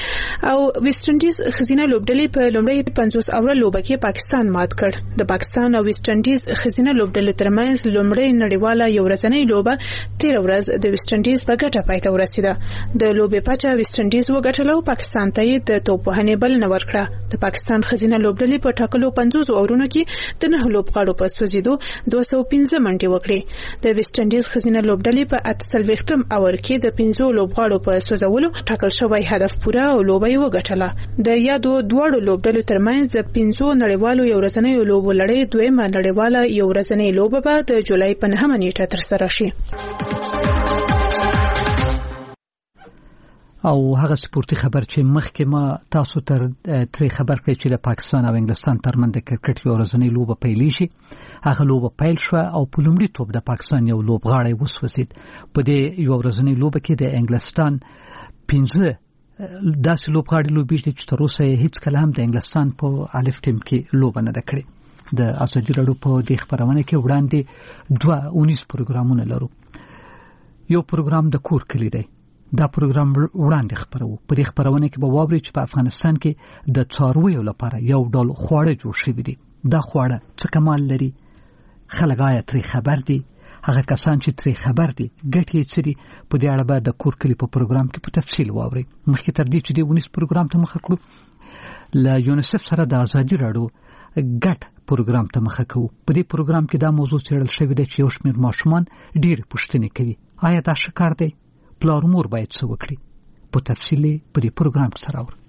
او ویسټ انډیز ښځینه لوبډلې په لومړۍ پنځوس اوله لوبه کې پاکستان مات کړ. د پاکستان او ویسټ انډیز ښځینه لوبډلې ترمنځ لومړۍ نړیواله یو ورځنۍ لوبه تیر ورځ د ویسټ انډیز په ګټه پای ته ورسیده. د لوبې پاچا ویسټ انډیز وګټله او پاکستان ته یې د توپ وهنې بلنه ورکړه. د پاکستان ښځینه لوبډلې په ټاکلو پنځوس اورونو کې د نه لوبغاړو په سوځېدو دوه سوه پنځه منډې وکړې. د ویسټ انډیز ښځینه لوبډلې په اته څلوېښتم اور کې د پنځو لوبغاړو په سوځولو ټاکل شوی هدف پوره او لوبه یې وګټله. د یادو دواړو لوبډلو ترمنځ د پنځو نړیوالو یو ورځنیو لوبو لړۍ دویمه نړیواله یو ورځنۍ لوبه به د جولای په نهمه نیټه ترسره شي. او هغه سپورتي خبر چې مخکې ما تاسو تر ترې خبر کړی چې د پاکستان او انګلستان ترمنځ د کرکټ یو ورځنۍ لوبه پیل شي. هغه لوبه پیل شو او په لومړي توپ د پاکستان یو لوبغاړی وسوځید. په دې یو ورځنۍ لوبه کې د انګلستان پنځه داسې لوبغاړي لوبېږي چې تر اوسه هیڅ کله هم د انګلستان په الف ټیم کې لوبه نه ده کړې. د ازادي راډیو په دې خبرونه کې وړاندې دوه اونیس پروګرامونه لرو. یو پروګرام د کور کلی دی. دا پروګرام وړاندې خبرو. په دې خبرونه کې به واوري چې په افغانستان کې د څارویو لپاره یو ډول خواړه جوړ شوی دي. دا خواړه څه کمال لري؟ خلک آیا ترې خبر دي؟ هغه کسان چې ترې خبر دي ګټې یې څه دي؟ په دې اړه به د کور کلی په پروګرام کې په تفصیل واوري. مخکې تر دې چې د اونیس پروګرام ته مخه کړو، له یونیسف سره د ازادي راډیو ګډ پروګرام ته مخه کوو. په دې پروګرام کې دا موضوع څېړل شوې ده چې یو شمېر ماشومان ډېرې پوښتنې کوي. آیا دا ښه کار دی؟ پلار مور باید څه وکړي؟ په تفصیل په دې پروګرام کې سره اورو.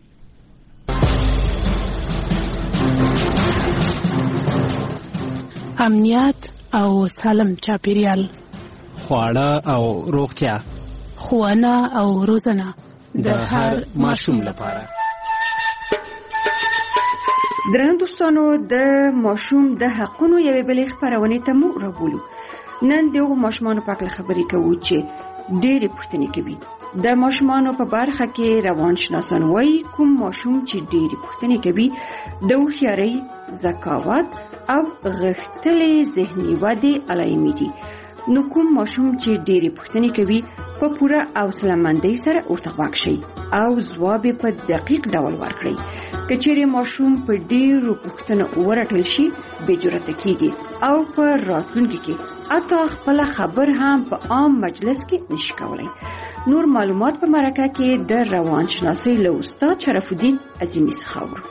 امنیت او سالم چاپیریال، خواړه او روغتیا، ښوونه او روزنه د هر ماشوم لپاره. درنو دوستانو، د ماشوم د حقونو یوې بلې خپرونې ته مو راوبولو. نن د هغو ماشومانو په اړه خبرې کوو چې ډېرې پوښتنې کوي. د ماشومانو په برخه کې روان شناسان وایي کوم ماشوم چې ډېرې پوښتنې کوي د هوښیارۍ، ذکاوت او غښتلې ذهني ودې علایمې دي. نو کوم ماشوم چې ډېرې پوښتنې کوي په پوره حوصله‌مندۍ سره ورته غوږ شئ او ځواب په دقیق ډول ورکړئ. که چیرې ماشوم په ډېرو پوښتنو ورټل شي بې جرأته کېږي او په راتلونکي کې حتی خپل خبر هم په عام مجلس کې نشي کولای. نور معلومات په مرکه کې د روان شناسۍ له استاد شرف الدین عظیمی څخه اورو.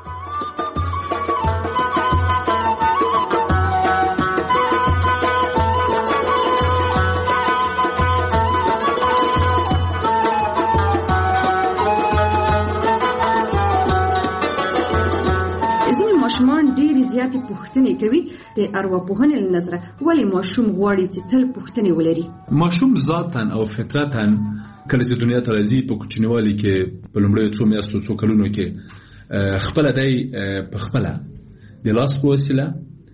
ماشومان ډېرې زیاتې پوښتنې کوي. د ارواپوهنې له نظره ولې ماشوم غواړي چې تل پوښتنې ولري؟ ماشوم ذاتاً او فطرتاً کله چې دنیا ته راځي په کوچنیوالي کې په لومړیو څو میاشتو څو کلونو کې خپله دی په خپله د لاس په وسیله،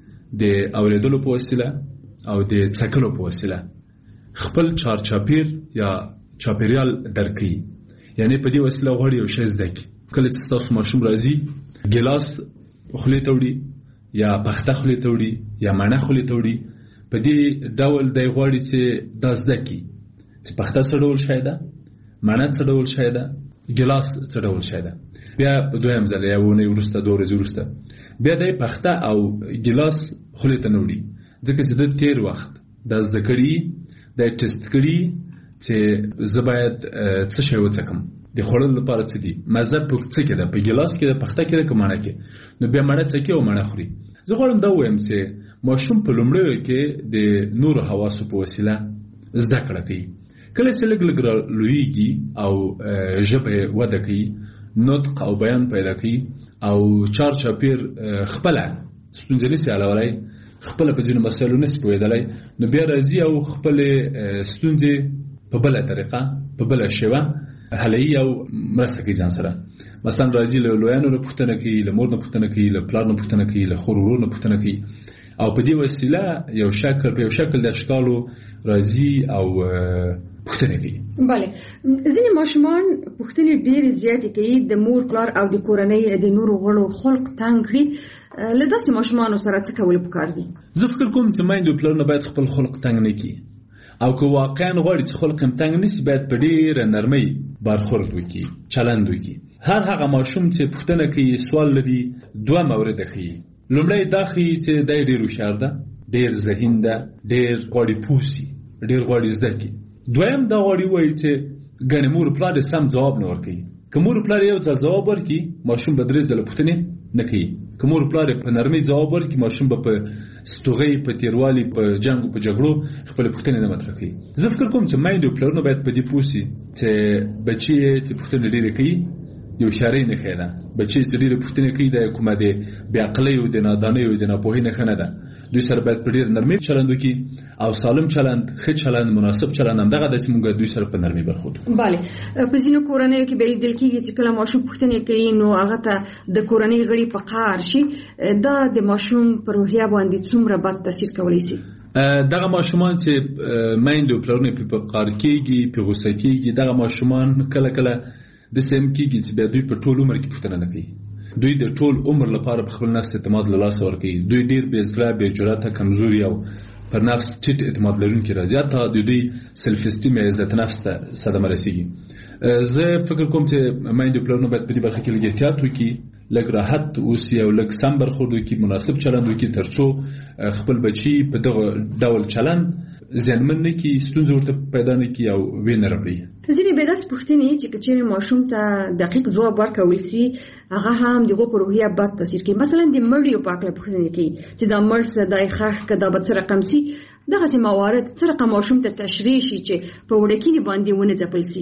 د اورېدلو په وسیله او د څکلو په وسیله خپل چارچاپیر یا چاپیریال درک کوي. یعنې په دې وسیله غواړي یو شی زده کړي. کله چې ستاسو ماشوم راځي ګیلاس خولې ته وړي یا پخته خولې ته وړي یا مڼه خولې ته وړي، په دې ډول دی غواړي چې دا زده کړي چې پخته څه ډول شی ده، مڼه څه ډول شی ده، ګیلاس څه ډول شی ده. بیا په دویم ځل یا اونۍ وروسته دوه ورځې وروسته بیا دی پخته او ګیلاس خولې ته نه وړي، ځکه چې د تېر وخت دا زده کړي، دا ټیسټ کړي چې زه باید څه شی وڅکم، د خوړلو لپاره څه دي، مزه په څه کې ده، په ګیلاس کې ده، پخته کې ده که مڼه کې. نو بیا مڼه څکي او مڼه خوري. زه غواړم دا ووایم چې ماشوم په لومړیو کې د نورو حواسو په وسیله زده کړه کوي. کله چې لږ لږ لویږي او ژبه یې وده کوي، نطق او بیان پیدا کوي او چارچاپیر خپله ستونزې نسي حلولی، خپله په ځینو مسایلو نسي پوهېدلی، نو بیا راځي او خپلې ستونزې په بله طریقه، په بله شیوه حلوي او مرسته کوي ځان سره. مثلا راځي له لویانو نه پوښتنه کوي، له مور نه پوښتنه کوي، له پلار نه پوښتنه کوي، له خور ورور نه پوښتنه کوي او په دې وسیله یو شکل په یو شکل د اشکالو راځي او پوښتنه کوي. بله، ځینې ماشومان پوښتنې ډېرې زیاتې کوي، د مور پلار او د کورنۍ د نورو غړو خلق تنګ کړي. له داسې ماشومانو سره څه کول پکار دي؟ زه فکر کوم چې میندې او پلارونه باید خپل خلق تنګ نه کړي، او که واقعا غواړي چې خلق هم تنګ نشي باید په ډېره نرمۍ برخورد وکړي، چلند وکړي. هر هغه ماشوم چې پوښتنه کوي، سوال لري، دوه مورده ښیي. لومړی دا ښیي چې دی ډېر هوښیار ده، ډېر ذهین ده، ډېر غواړي پوه سي، ډېر غواړي زده کړي. دویم دا غواړي وایي چې ګنې مور پلار یې سم ځواب نه ورکوي. که مور پلار یو ځل ځواب ورکړي، ماشوم به درې ځله پوښتنې نه کوي. که مور پلار په نرمۍ ځواب ورکړي، ماشوم به په ستوغۍ، په تیروالي، په جنګ او په جګړو خپلې پوښتنې نه مطرح کوي. زه فکر کوم چې میندې او پلارونه باید په دې پوه سي چې بچي یې چې پوښتنې ډېرې کوي یو شاري نه خیدا بچي چې ډېر پوښتنه کوي د کومه د بیا عقلي او د نادانۍ او د ناپوهۍ نه خنه ده دوی سره باید په ډېر نرمي چلند وکړي او سالم چلند ښه چلند مناسب چلند هم دغه د چې موږ دوی سره په نرمي برخورد. bale په ځینو کورنیو کې بل دل کېږي چې کله ماشوم پوښتنه کوي نو هغه ته د کورنۍ غړي په قهر شي دا د ماشوم پر روحیه باندې څومره بد تاثیر کولی شي. دغه ماشومان چې میندو پلرونه په قهر کېږي په غوسه کېږي دغه ماشومان کله کله د سیم کېږي چې بیا دوی په ټول عمر کې پوښتنه نه کوي دوی د ټول عمر لپاره په خپل نفس اعتماد له لاسه ورکوي دوی ډېر بې زړه بې جرأته کمزوري او پر نفس ټیټ اعتماد لرونکي راځي حتی د دوی سلف استیم یا عزت نفس ته صدمه رسېږي. زه فکر کوم چې میندو پلرونه باید په دې برخه کې لږ احتیاط وکړي لږ راحت اوسي او لږ سم برخورد وکړي مناسب چلند وکړي تر څو خپل بچي په دغه ډول چلند زیانمن نه کړي ستونزې ورته پیدا نه کړي او ویې نه راوړي. ځینې بیا داسې پوښتنې چې که چېرې ماشوم ته دقیق ځواب ورکول سي هغه هم د هغو په روحیه بد تاثیر کوي. مثلا د مړیو په هکله پوښتنې کوي چې دا مړ څه دی ښخ که دا به څه رقم سي دغسې موارد څه رقم ماشوم ته تشریح شي چې په وړکینې باندې ونه ځپل سي.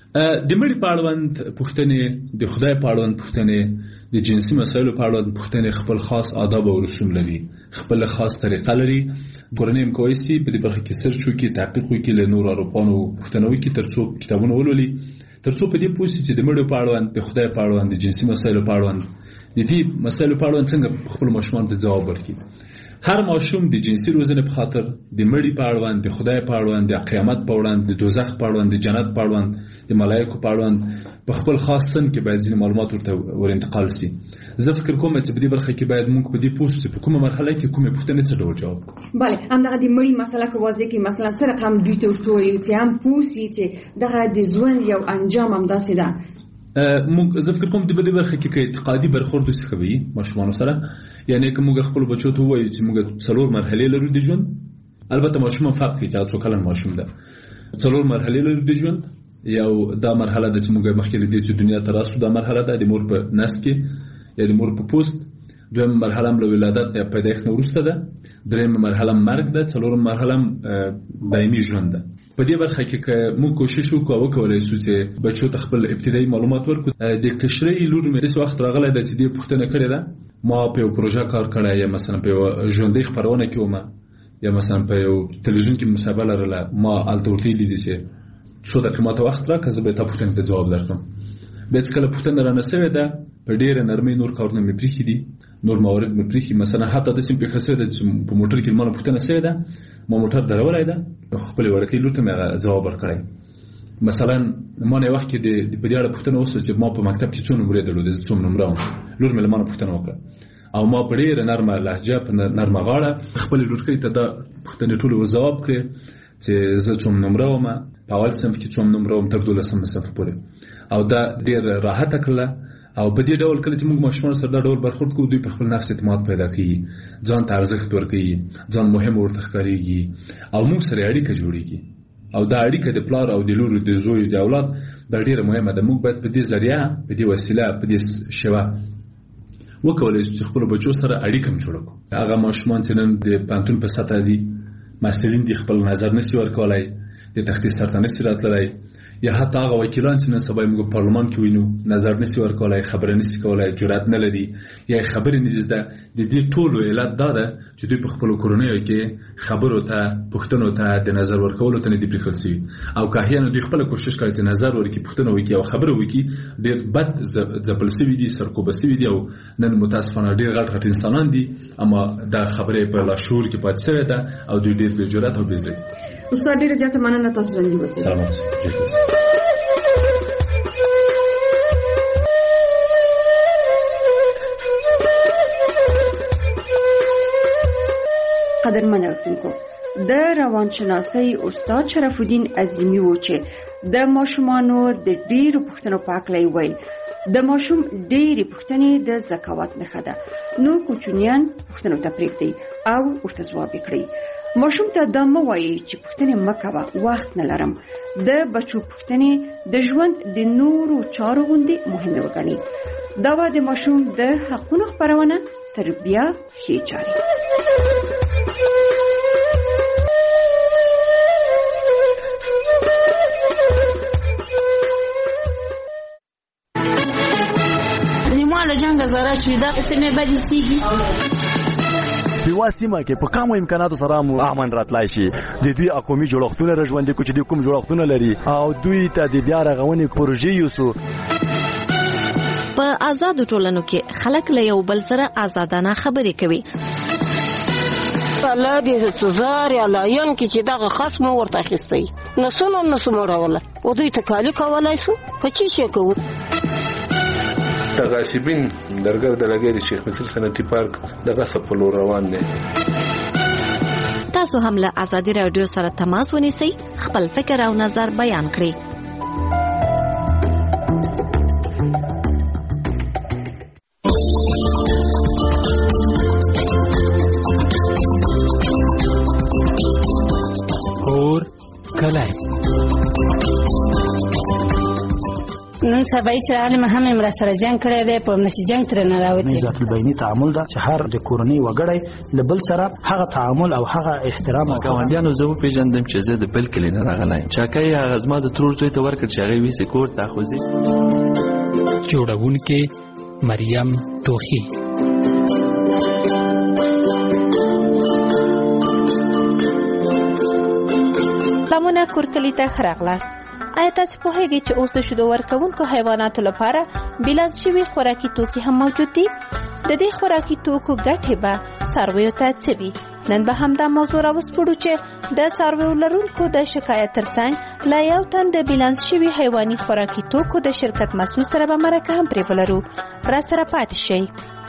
د مړي په اړوند پوښتنې د خدای په اړوند پوښتنې د جنسي مسایلو په اړوند پوښتنې خپل خاص آداب او رسوم لري خپل خاص طریقه لري. کورنۍ هم کولی سي په دې برخه کې سرچ وکړي تحقیق وکړي له نورو اروپانو پوښتنه وکړي تر څو کتابونه ولولي تر څو په دې پوه سي چې د مړو په اړوند د خدای په اړوند د جنسي مسایلو په اړوند د دې مسایلو په اړوند څنګه خپل ماشومان ته ځواب ورکړي. هر ماشوم د جنسي روزنې په خاطر د مړي په اړوند د خدای په اړوند د قیامت په اړوند د دوزخ په اړوند د جنت په اړوند د ملایکو په اړوند په خپل خاص سن کې باید ځینې معلومات ورته ور انتقال سي. زه فکر کوم چې په دې برخه کې باید موږ په دې پوه شو په کومه مرحله کې کومه پوښتنه څه ډول جواب. bale همدغه د مړي مسله کې واضح کې مثلا څه رقم دوی ته ورته چې هم پوه سي چې دغه د ژوند یو انجام هم داسې ده. موږ زه فکر کوم چې په دې برخه کې کې اعتقادي برخورد وسې کوي ماشومان سره یعنی که موږ خپل بچو ته وایو چې موږ څلور مرحلې لرو د ژوند البته ماشوم فرق کوي چې څو کلن ماشوم ده څلور مرحلې لرو د ژوند یو دا مرحله د چې موږ مخکې د دې دنیا ته راسو دا مرحله ده د مور په نس کې یا د مور په پوست دویم مرحله له ولادت یا پیدایښت نه وروسته ده درېیمه مرحله مرګ ده څلورمه مرحله دایمي ژوند ده. په دې برخه کې که موږ کوشش وکړو او وکولای شو چې بچو ته خپل ابتدایي معلومات ورکړو د کشرۍ لور مې داسې وخت راغلی ده چې دې پوښتنه کړې ده ما په یو پروژه کار کړی یا مثلا په یو ژوندۍ خپرونه کې وم یا مثلا په یو تلویزیون کې مسابقه لرله ما هلته ورته ویلي دي چې څو دقیقې ماته وخت راکړه زه به تا پوښتنې ته ځواب درکړم. بیا چې کله پوښتنه رانه سوې ده په ډېره نرمۍ نور کارونه مې پرېښي دي نور موارد مې پرېښي مثلا حتی داسې مې پېښه سوې ده چې په موټر کې ما نه پوښتنه سوې ده ما موټر درولی ده خپلې وړکۍ لور ته مې هغه ځواب ورکړی. مثلا ما نه وخت کې د په دې اړه پوښتنه وسوه چې ما په مکتب کې څو نمرې درلودې زه څوم نمره وم لور مې له ما نه پوښتنه وکړه او ما په ډېره نرمه لهجه په نرمه غاړه خپلې لورکۍ ته دا پوښتنې ټولې ور ځواب کړې چې زه څوم نمره وم په اول صنف کې څوم نمره وم تر دولسم صنف پورې او دا ډېر راحته کړله او په دې ډول کله چې موږ ماشومان سره دا ډول برخورد کوو دوی په خپل نفس اعتماد پیدا کوي ځان ته ارزښت ورکوي ځان مهم ورته ښکارېږي او موږ سره اړیکه جوړېږي او دا اړیکه د پلار او د لور د زوی د اولاد دا ډېره مهمه ده. موږ باید په دې ذریعه په دې وسیله په دې شیوه وکولای شو چې خپل بچو سره اړیکه هم جوړه کړو. هغه ماشومان چې نن د پوهنتون په سطحه دي مسؤلین دي خپل نظر نشي ورکولای د تختې سر ته نشي راتللی یا حتی هغه وکیلان چې نن سبا موږ پارلمان کې وینو نظر نشي ورکولای خبره نشي کولای جرأت نه لري یا خبرې نه زده د دې ټولو علت دا ده چې دوی په خپل کورنیو کې خبرو ته پوښتنو ته د نظر ورکولو ته نه دي پرېښودل شوي او که احیانا دوی خپله کوشش کوي چې نظر ورکړي پوښتنه وکړي او خبره وکړي ډېر بد ځپل شوي دي سرکوبه شوي دي او نن متاسفانه ډېر غټ غټ انسانان دي اما دا خبرې په لاشعور کې پاتې شوې ده او دوی ډېر بې جرأت او بې زړه. استاد ډېره زیاته مننه تاسو ژوندي اوسئ. سلامت قدرمن اوریدونکو د روانشناسۍ استاد شرف الدین عظیمی و چې د ماشومانو د ډېرو پوښتنو په هکله یې ویل د ماشوم ډېرې پوښتنې د ذکاوت نښه ده نو کوچنیان پوښتنو ته پرېږدئ او ورته ځواب یې کړئ. ماشوم ته دا مه وایئ چې پوښتنې مه کوه وخت نه لرم. د بچو پوښتنې د ژوند د نورو چارو غوندې مهمې وګڼئ. دا به د ماشوم د حقونو خپرونه تربیه ښې چارې. سره جنگ زاره شوي دا سیمې به دې سیږي په یوه سیمه کې په کمو امکاناتو سره مو امن راتلای شي د دوی اقومي جوړښتونه را ژوندي کړو چې دوی کوم جوړښتونه لري او دوی ته د بیا رغونې پروژې یوسو. په آزادو ټولنو کې خلک له یو بل سره آزادانه خبرې کوي. الله دې سزار یا لاین کې چې دغه خصم ورته اخیستی نسونه نسو مړوله او دوی تکالی کولای شو په چی شي کوو. تغاصبین درګر د لګې د شیخ مسعود صنعتي پارک دغه سپلو روان دي. تاسو هم له آزادي رادیو سره تماس ونیسئ، خپل فکر او نظر بیان کړئ. اور کله نن سبا چې عالم هم امر سره جنگ کړی دی په نشي جنگ تر نه راوتی. ذات البینی تعامل دا چې هر د کورنۍ وګړی د بل سره هغه تعامل او هغه احترام او ګاونډیانو زه پیژندم چې زه د بل کلی نه راغلی چاکه هغه زما د ترور زوی ته ورکړ چې هغه ویسې کور ته خوځي. جوړونکې مریم توخی. تمونه کورکلی ته خراغلاست. آیا تاسو پوهیږئ چې اوس د شیدو ورکوونکو حیواناتو لپاره بیلانس شوي خوراکي توکي هم موجود دي؟ د دې خوراکي توکو ګټې به څارویو ته څه وي؟ نن به همدا موضوع راوسپړو چې د څارویو لرونکو د شکایت ترڅنګ له یو تن د بیلانس شوي حیواني خوراکي توکو د شرکت مسؤل سره به مرکه هم پرې ولرو. را سره پاتې شئ.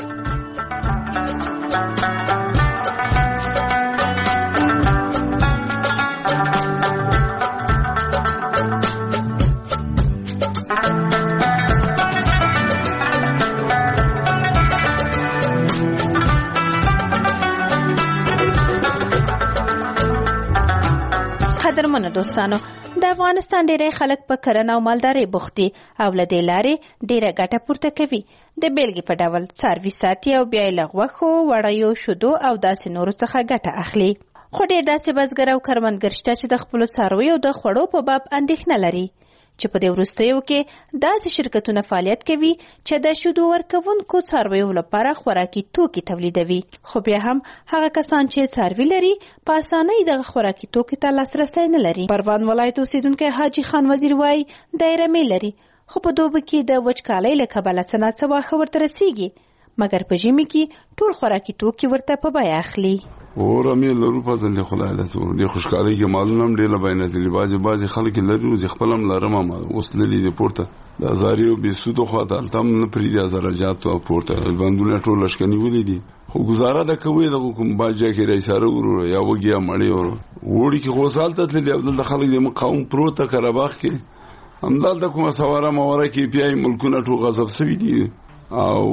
قدرمنو دوستانو، د افغانستان ډیری خلک په کرنه او مالدارۍ بوخت دي او له دې لارې ډیره ګټه پورته کوي. د بیلګې په ډول څاروي ساتي او بیا یې له غوښو، وړیو، شیدو او داسې نورو څخه ګټه اخلي. خو ډیر داسې بزګر او کروندګر شته چې د خپلو څارویو د خوړو په باب اندېښنه لري چې په دې وروستیو کې داسې شرکتونه فعالیت کوي چې د شیدو ورکوونکو څارویو لپاره خوراکي توکي تولیدوي، خو بیا هم هغه کسان چې څاروي لري په اسانۍ دغه خوراکي توکي ته لاسرسی نه لري. پروان ولایت اوسیدونکی حاجي خان وزیر وایي دی رمې لري، خو په دوبي کې د وچکالۍ له کبله څه ناڅه واښه ورته رسیږي، مګر په ژمي کې ټول خوراکي توکي ورته په بیه اخلي. اور امي لرو په ځل له خلایله ته د خوشکاري کې معلومه هم ډېر بیان دي. بازي بازي خلک لري او خپلم لرم ما اوس لري د پورته د زاریو به سودو خو ته تم نه پری د زراجات او پورته باندونه ټول لشکنی ولې دي. خو گزاره د کوي د کوم باجه کې رئیساره ورو یا وګیا مړی ورو وړي کې غوسالته تل د خلک د مقاوم پروته کرباخ کې همدال د کومه سواره مواره کې پیای ملکونه ټول غضب سوي دي او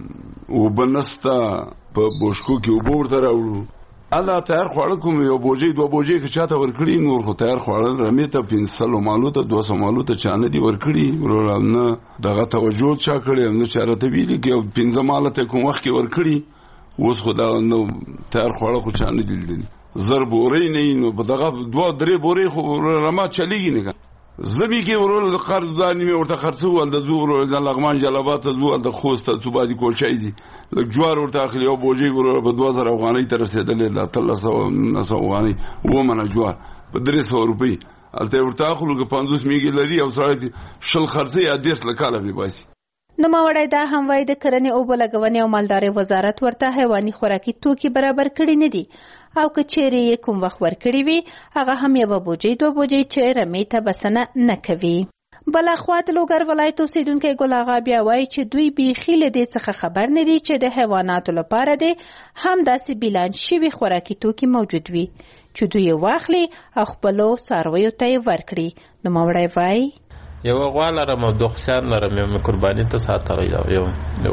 وبنستا په بوشکو کې وبور تر وړو الله تیار خواړه کوم یو بوجي دوه بوجي که چاته ورکړي نور خو تیار خواړه رمې ته پنځه مالو ته دوه سوه مالو ته چانه دي ورکړي ورور نه دغه توجه چا کړی نه چاره ته ویلي کې پنځه مال ته کوم وخت کې ورکړي اوس خدا نو تیار خواړه خو چانه دي دي زر بورې نه نو دغه دوه درې بورې خو رما چلیږي نه زبی کې ورول د قرض دانی مې ورته خرڅو ول د زور د لغمان جلبات زو د خوسته صوبادي کولچای دي لږ جوار ورته اخلي او بوجي ورول په دوه زره افغانۍ تر رسیدلې د ثلاث سوه افغانۍ و منه جوار په درې سوه روپۍ الته ورته اخلو کې پنځوس میږي لري او سره شل خرڅي ادیس لکاله به باسي. نو ماوړی دا هم وای د کرنې او بلګونې او مالدارۍ وزارت ورته حیواني خوراکي توکي برابر کړي نه دي او که چیرې کوم وخت ورکړي وي هغه هم یو بوجي دوه بوجي چې رمې ته بسنه نه کوي. بل اخوا د لوګر ولایت اوسیدونکي ګل آغا بیا وایي چې دوی بیخي له دې څخه خبر نه دي چې د حیواناتو لپاره دي هم داسې بیلان شوي خوراکي توکي موجود وي چې دوی واخلي او خپلو څارویو ته یې ورکړي. نو ماوړی وایي یو غوا لرم او دوه خسان لرم یو قرباني ته ساتل یو یو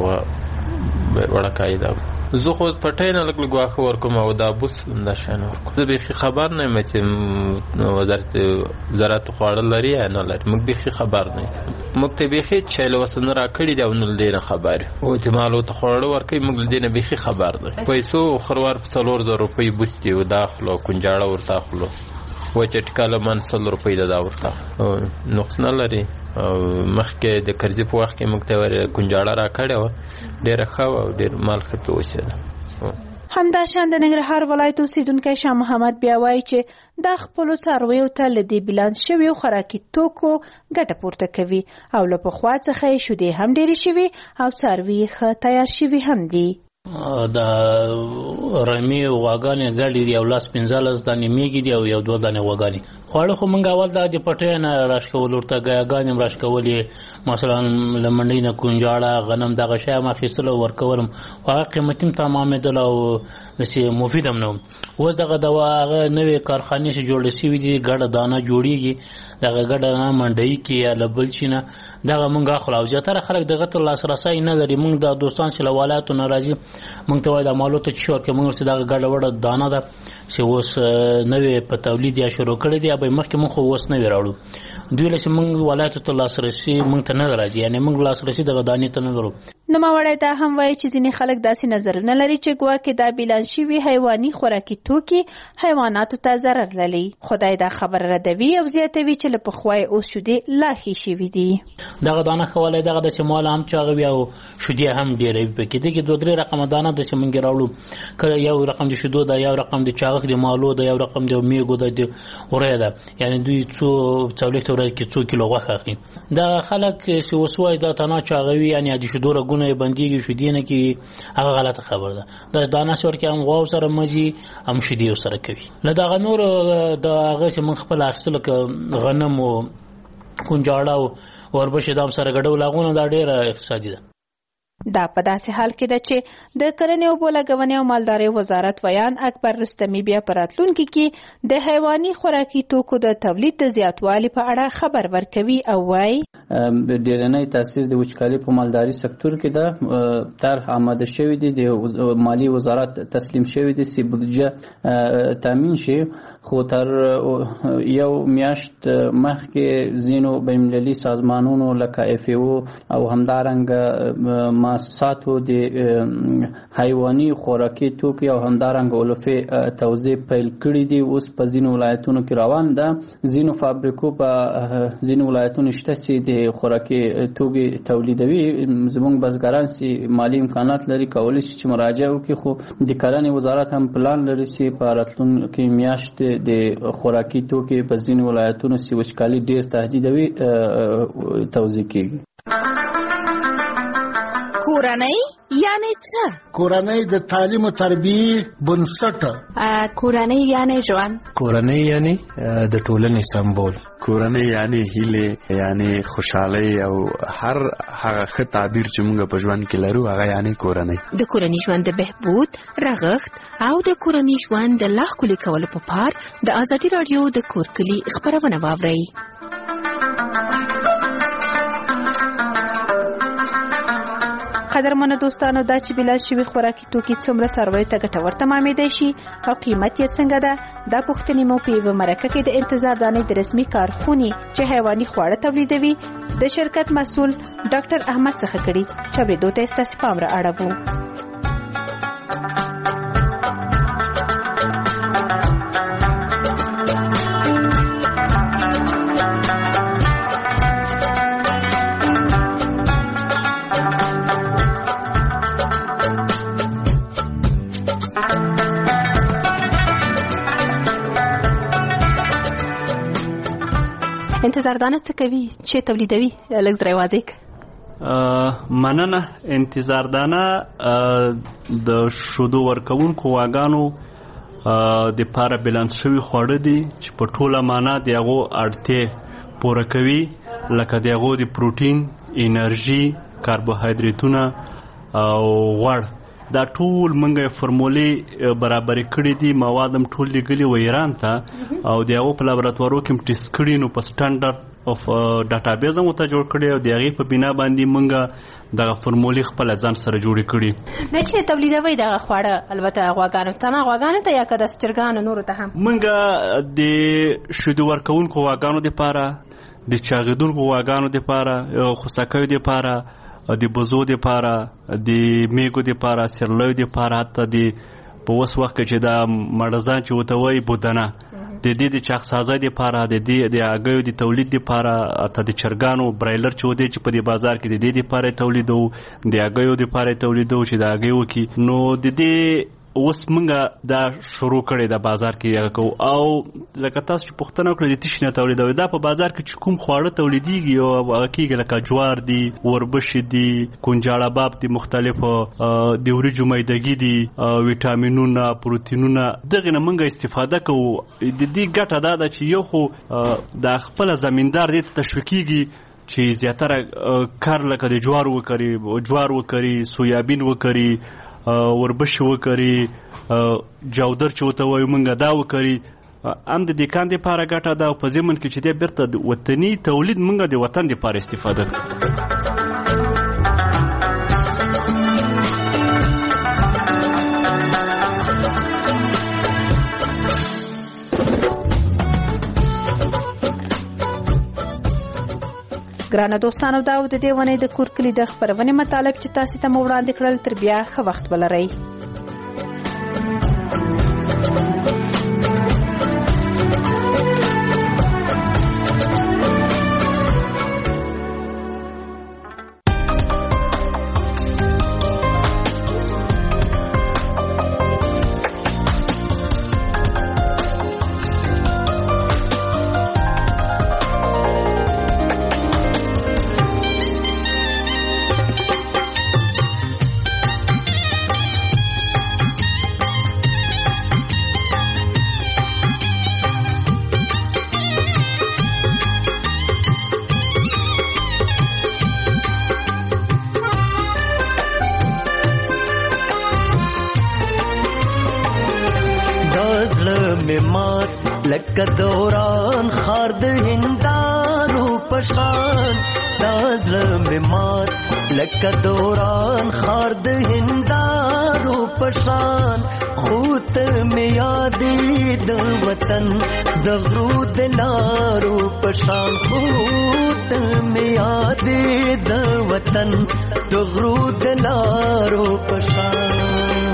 وړکای دا زه خو پټای نه لګ لګ واخه ورکوم او دا بوس نشان ورکوم. زه به خبر نه مې چې وزارت زراعت خواړه لري نه لري موږ به خبر نه موږ ته به چې له وسن را کړی دا ونل دینه خبر او جمالو ته خواړه ورکې موږ دینه به خبر ده پیسو خروار په څلور زره روپۍ بوستي او داخلو کنجاړه ورته خلو وچه ټکاله من سل روپۍ ده دا ورته نقص نه لري. او مخکې د کرزي په وخت کې موږ ته ګنجاړه را کړې وه، ډېره ښه وه او ډېر مال ښه پرې اوسېده. همداشان د ننګرهار ولایت اوسیدونکی شاه محمد بیا وایي چې دا خپلو څارویو ته له دې بیلانس شویو خوراکي توکو ګټه پورته کوي او له پخوا څخه یې شیدې هم ډېرې شوي او څاروي یې ښه تیار شوي هم دي. د رمې غواګانې ګډې دي او لاس پنځلس دانې میږي دي او یو دوه دانې غواګانې. خواړه خو موږ اول دا د پټیو نه راشکول ورته ګیاګانې هم راشکولې، مثلا له منډۍ نه کونجاړه غنم دغه شی هم اخیستل او ورکولم، خو هغه قیمتي هم تمامېدل او داسې مفید هم نه و. اوس دغه دوا هغه نوې کارخانې چې جوړې شوي دي ګډه دانه جوړېږي، دغه ګډه دانه منډۍ کې یا له بل چي نه دغه موږ اخلو او زیاتره خلک دغه ته لاسرسی نه لري. موږ د دوستان چې له ولایتو نه راځي موږ ته وایي دا مالو ته چې ورکوي، موږ ورته دغه ګډه وډه دانه ده چې اوس نوې په تولید یا شروع کړې دي، به مخکې موږ خو اوس نوې راوړو. دوی له چې موږ ولایتو ته لاسرسی موږ ته نه راځي، یعنې موږ لاسرسی دغه دانې ته نه لرو. نوموړی دا هم وایي چې ځینې خلک داسې نظرونه لري چې ګواکې دا بیلانس شوي حیواني خوراکي توکي حیواناتو ته ضرر لري. خدای دا خبره ردوي او زیاتوي چې له پخوا یې اوس شیدې لا ښې شوي دي. دغه دانه ښه والی دغه ده چې مال هم چاغه وي او شیدې هم ډېرې وي پکې. دغې دوه درې رقمه دانه ده چې موږ یې راوړو، که یو رقم د شیدو ده، یو رقم د چاغښ د مالو ده، یو رقم د میږو ده، د وری ده، یعنې دوی څو څلوېښت ورځې کې څو کیلو غوښه اخلي. دغه خلک چې اوس وایي دا تنها چاغه وي، یعنې د شیدو رګونه یې بندېږي شیدې نه کوي، هغه غلطه خبره ده. دا دانه چې ورکوي هم غواو سره مزي هم شیدې ورسره کوي. له دغه نورو د هغه چې موږ خپل اخیستل لکه غنم او کونجاړه او وربشې دا هم سره ګډول هغونه دا ډېره اقتصادي ده. دا په داسې حال کې ده چې د کرنې اوبو لګونې او مالدارۍ وزارت ویان اکبر رستمي بیا په راتلونکي کې د حیواني خوراکي توکو د تولید د زیاتوالي په اړه خبر ورکوي او وایي ډیرنۍ تاسیس د وچکالۍ په مالداري سکتور کې ده. طرح آماده شوی دی، د مالی وزارت تسلیم شوی دی چې بودجه تامین شي، خو تر یو میاشت مخکې ځینو بین‌المللي سازمانونو لکه اف ای او او همدارنګه مؤسساتو د حیواني خوراکي توکي او همدارنګه علفې توزیع پیل کړي دي. اوس په ځینو ولایتونو کې روان ده. ځینو فابریکو په ځینو ولایتونو شته چې د خوراکي توکي تولیدوي. زموږ بزګران چې مالی امکانات لري کولی شي چې مراجعه وکړي، خو د کرنې وزارت هم پلان لري چې په راتلونکي میاشت د خوراکي توکي په ځینو ولایتونو چې وچکالي ډېر تهدیدوي توزیع کیږي. کورنۍ یعنی څه؟ کورنۍ د تعلیم او تربیې بنسټ. کورنۍ یعنی ژوند. کورنۍ یعنی د ټولنې سمبول. کورنۍ یعنی هیله، یعنی خوشحالي او هر هغه ښه تعبیر چې موږ په ژوند کې لرو هغه یعنی کورنۍ. د کورنۍ ژوند د بهبود، رغښت او د کورنۍ ژوند د لا ښکلي کولو په پار د ازادي راډیو د کور کلي خپرونه واورئ. قدرمنو دوستانو، دا چې بیلانس شوي خوراکي توکي څومره څارویو ته ګټور تمامېدی شي او قیمت یې څنګه ده، دا پوښتنې مو په یوه مرکه کې د انتظار دانې د رسمي کارخونې چې حیواني خواړه تولیدوي د شرکت مسؤل ډاکټر احمد څخه کړي، چې اورېدو ته یې ستاسې پام را اړوو. انتظار دانه څه کوي، چې تولیدوي؟ لږ درې واضح کړه. مننه. انتظار دانه د شودو ورکوونکو غواګانو د پاره بیلانس شوي خواړه دي چې په ټوله معنا د هغو اړتیا پوره کوي، لکه د هغو د پروټین، انرژي، کاربوهایدریتونه او غوړ. دا ټول منګه فرمولې برابرې کړې دي، مواد هم ټول لګلي و ایران ته او د هغو په لابراتوارو کې هم ټیسټ کړي، نو په سټانډرډ اف ډاټابیز هم ورته جوړ کړی او د هغې په بنا باندې منګه دغه فرمولې خپله ځان سره جوړې کړي. نه چې تولیدوي دغه خواړه البته غواګانو ته نه، غواګانو ته یا که د چرګانو نورو ته هم؟ منګه د شیدو ورکوونکو غواګانو دپاره، د چاغېدونکو غواګانو دپاره، خوساکیو دپاره، د بزو دپاره، د میږو دپاره، سیرلیو دپاره، حتی د په اوس وخت کې چې دا مړزان چې ورته وایي بودنه د دې د چاغسازۍ لپاره د دې د هګیو د تولید لپاره ته د چرګانو برایلر چې ودی چې په دې بازار کې د دې لپاره تولیدو د هګیو لپاره تولیدو چې د هګیو کې نو د دې اوس مونږه دا شروع کړی د بازار کې کو او لکه تاسو چې پوښتنه وکړه د تشنه تولیدوي دا په بازار کې چې کوم خواړه تولیديږي او هغه کېږي لکه جوار دي وربشې دي کونجاړه باب دي مختلفو د وریجو میدګي دي ویټامینونه پروتینونه دغه نه مونږه استفاده کوو د دې ګټه دا ده چې یو خو د خپل زمیندار دې تشویقيږي چې زیاتره کار لکه د جوار وکړي جوار وکړي سویابین وکړي وربش وکړي جودر چې وته وایو مونږه دا وکړي ام د دې کاند لپاره ګټه ده او په ضمن کې چې د بیرته د وطني تولید مونږه د وطن لپاره استفاده کوو ګرانه دوستانو دا و د دې ونې د کور کلی د خبرونې مطالب چې تاسو ته مو وړاندې کړل تر بیا ښه وخت ولرئ لکه دوران خار د هندارو پشان دازله می مات لکه دوران خار د هندارو پشان خوت می یادې د وطن د غرو د لارو پشان خوت می یادې د وطن د غرو د لارو پشان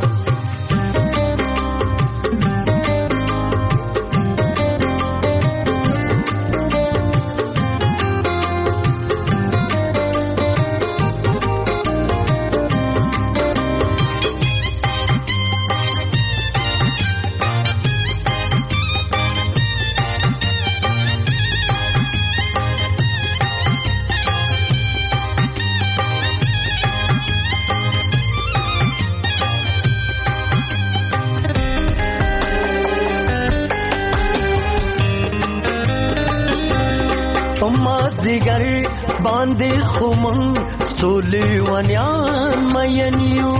مازدیگر باندې خمن سولې ونیان مینیو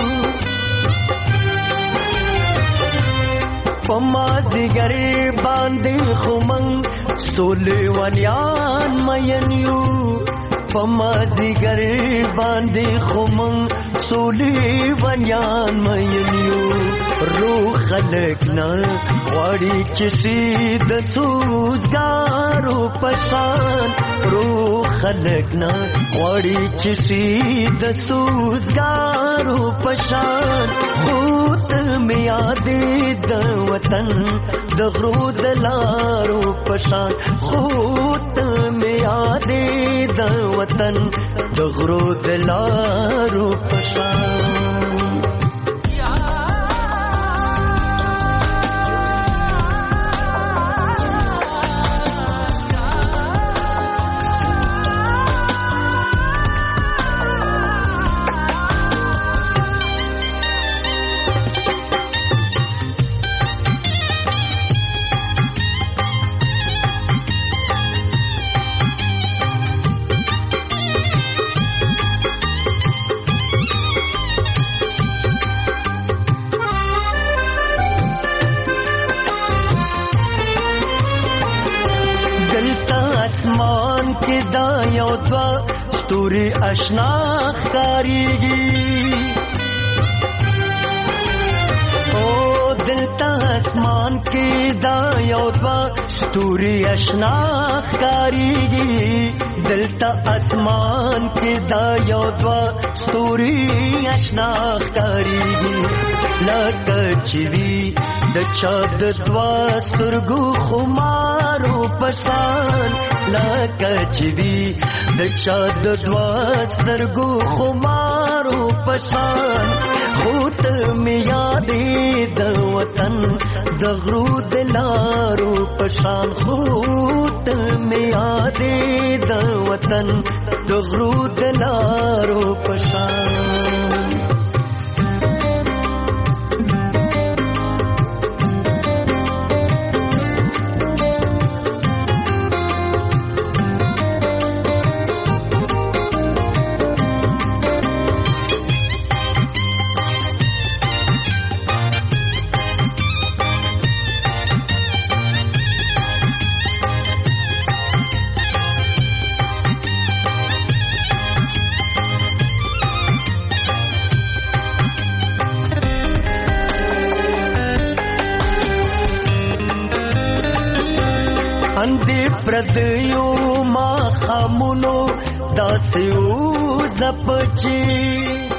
په مازدیگر باندې خمن سولې ونیان مینیو په مازدیگر باندې خمن سولې ونیان مینیو روح خلق نه غواړي چې سي د سوزګارو پشان روح خلق نه غواړي چې سي د سوزګارو پشان خوت می یادې د وطن د غرو د لارو پشان خوت می یادې د وطن د غرو د لارو پشان دا یو دوا ستوري آشنا ښکاریږي او دلته اسمان کې دا یو دوا ستوري آشنا ښکاریږي دلته اسمان کې دا یو دوا ستوري آشنا ښکاریږي لکه کچوي د چا د دوا سترګو خمارو پشان لکه چوي د چا د دوا سترګو خمارو پشان خوت می یادې د وطن د غرو د لارو پشان خوت می یادې د وطن د غرو د لارو پشان پردیو ما خامونو داسیو زپچی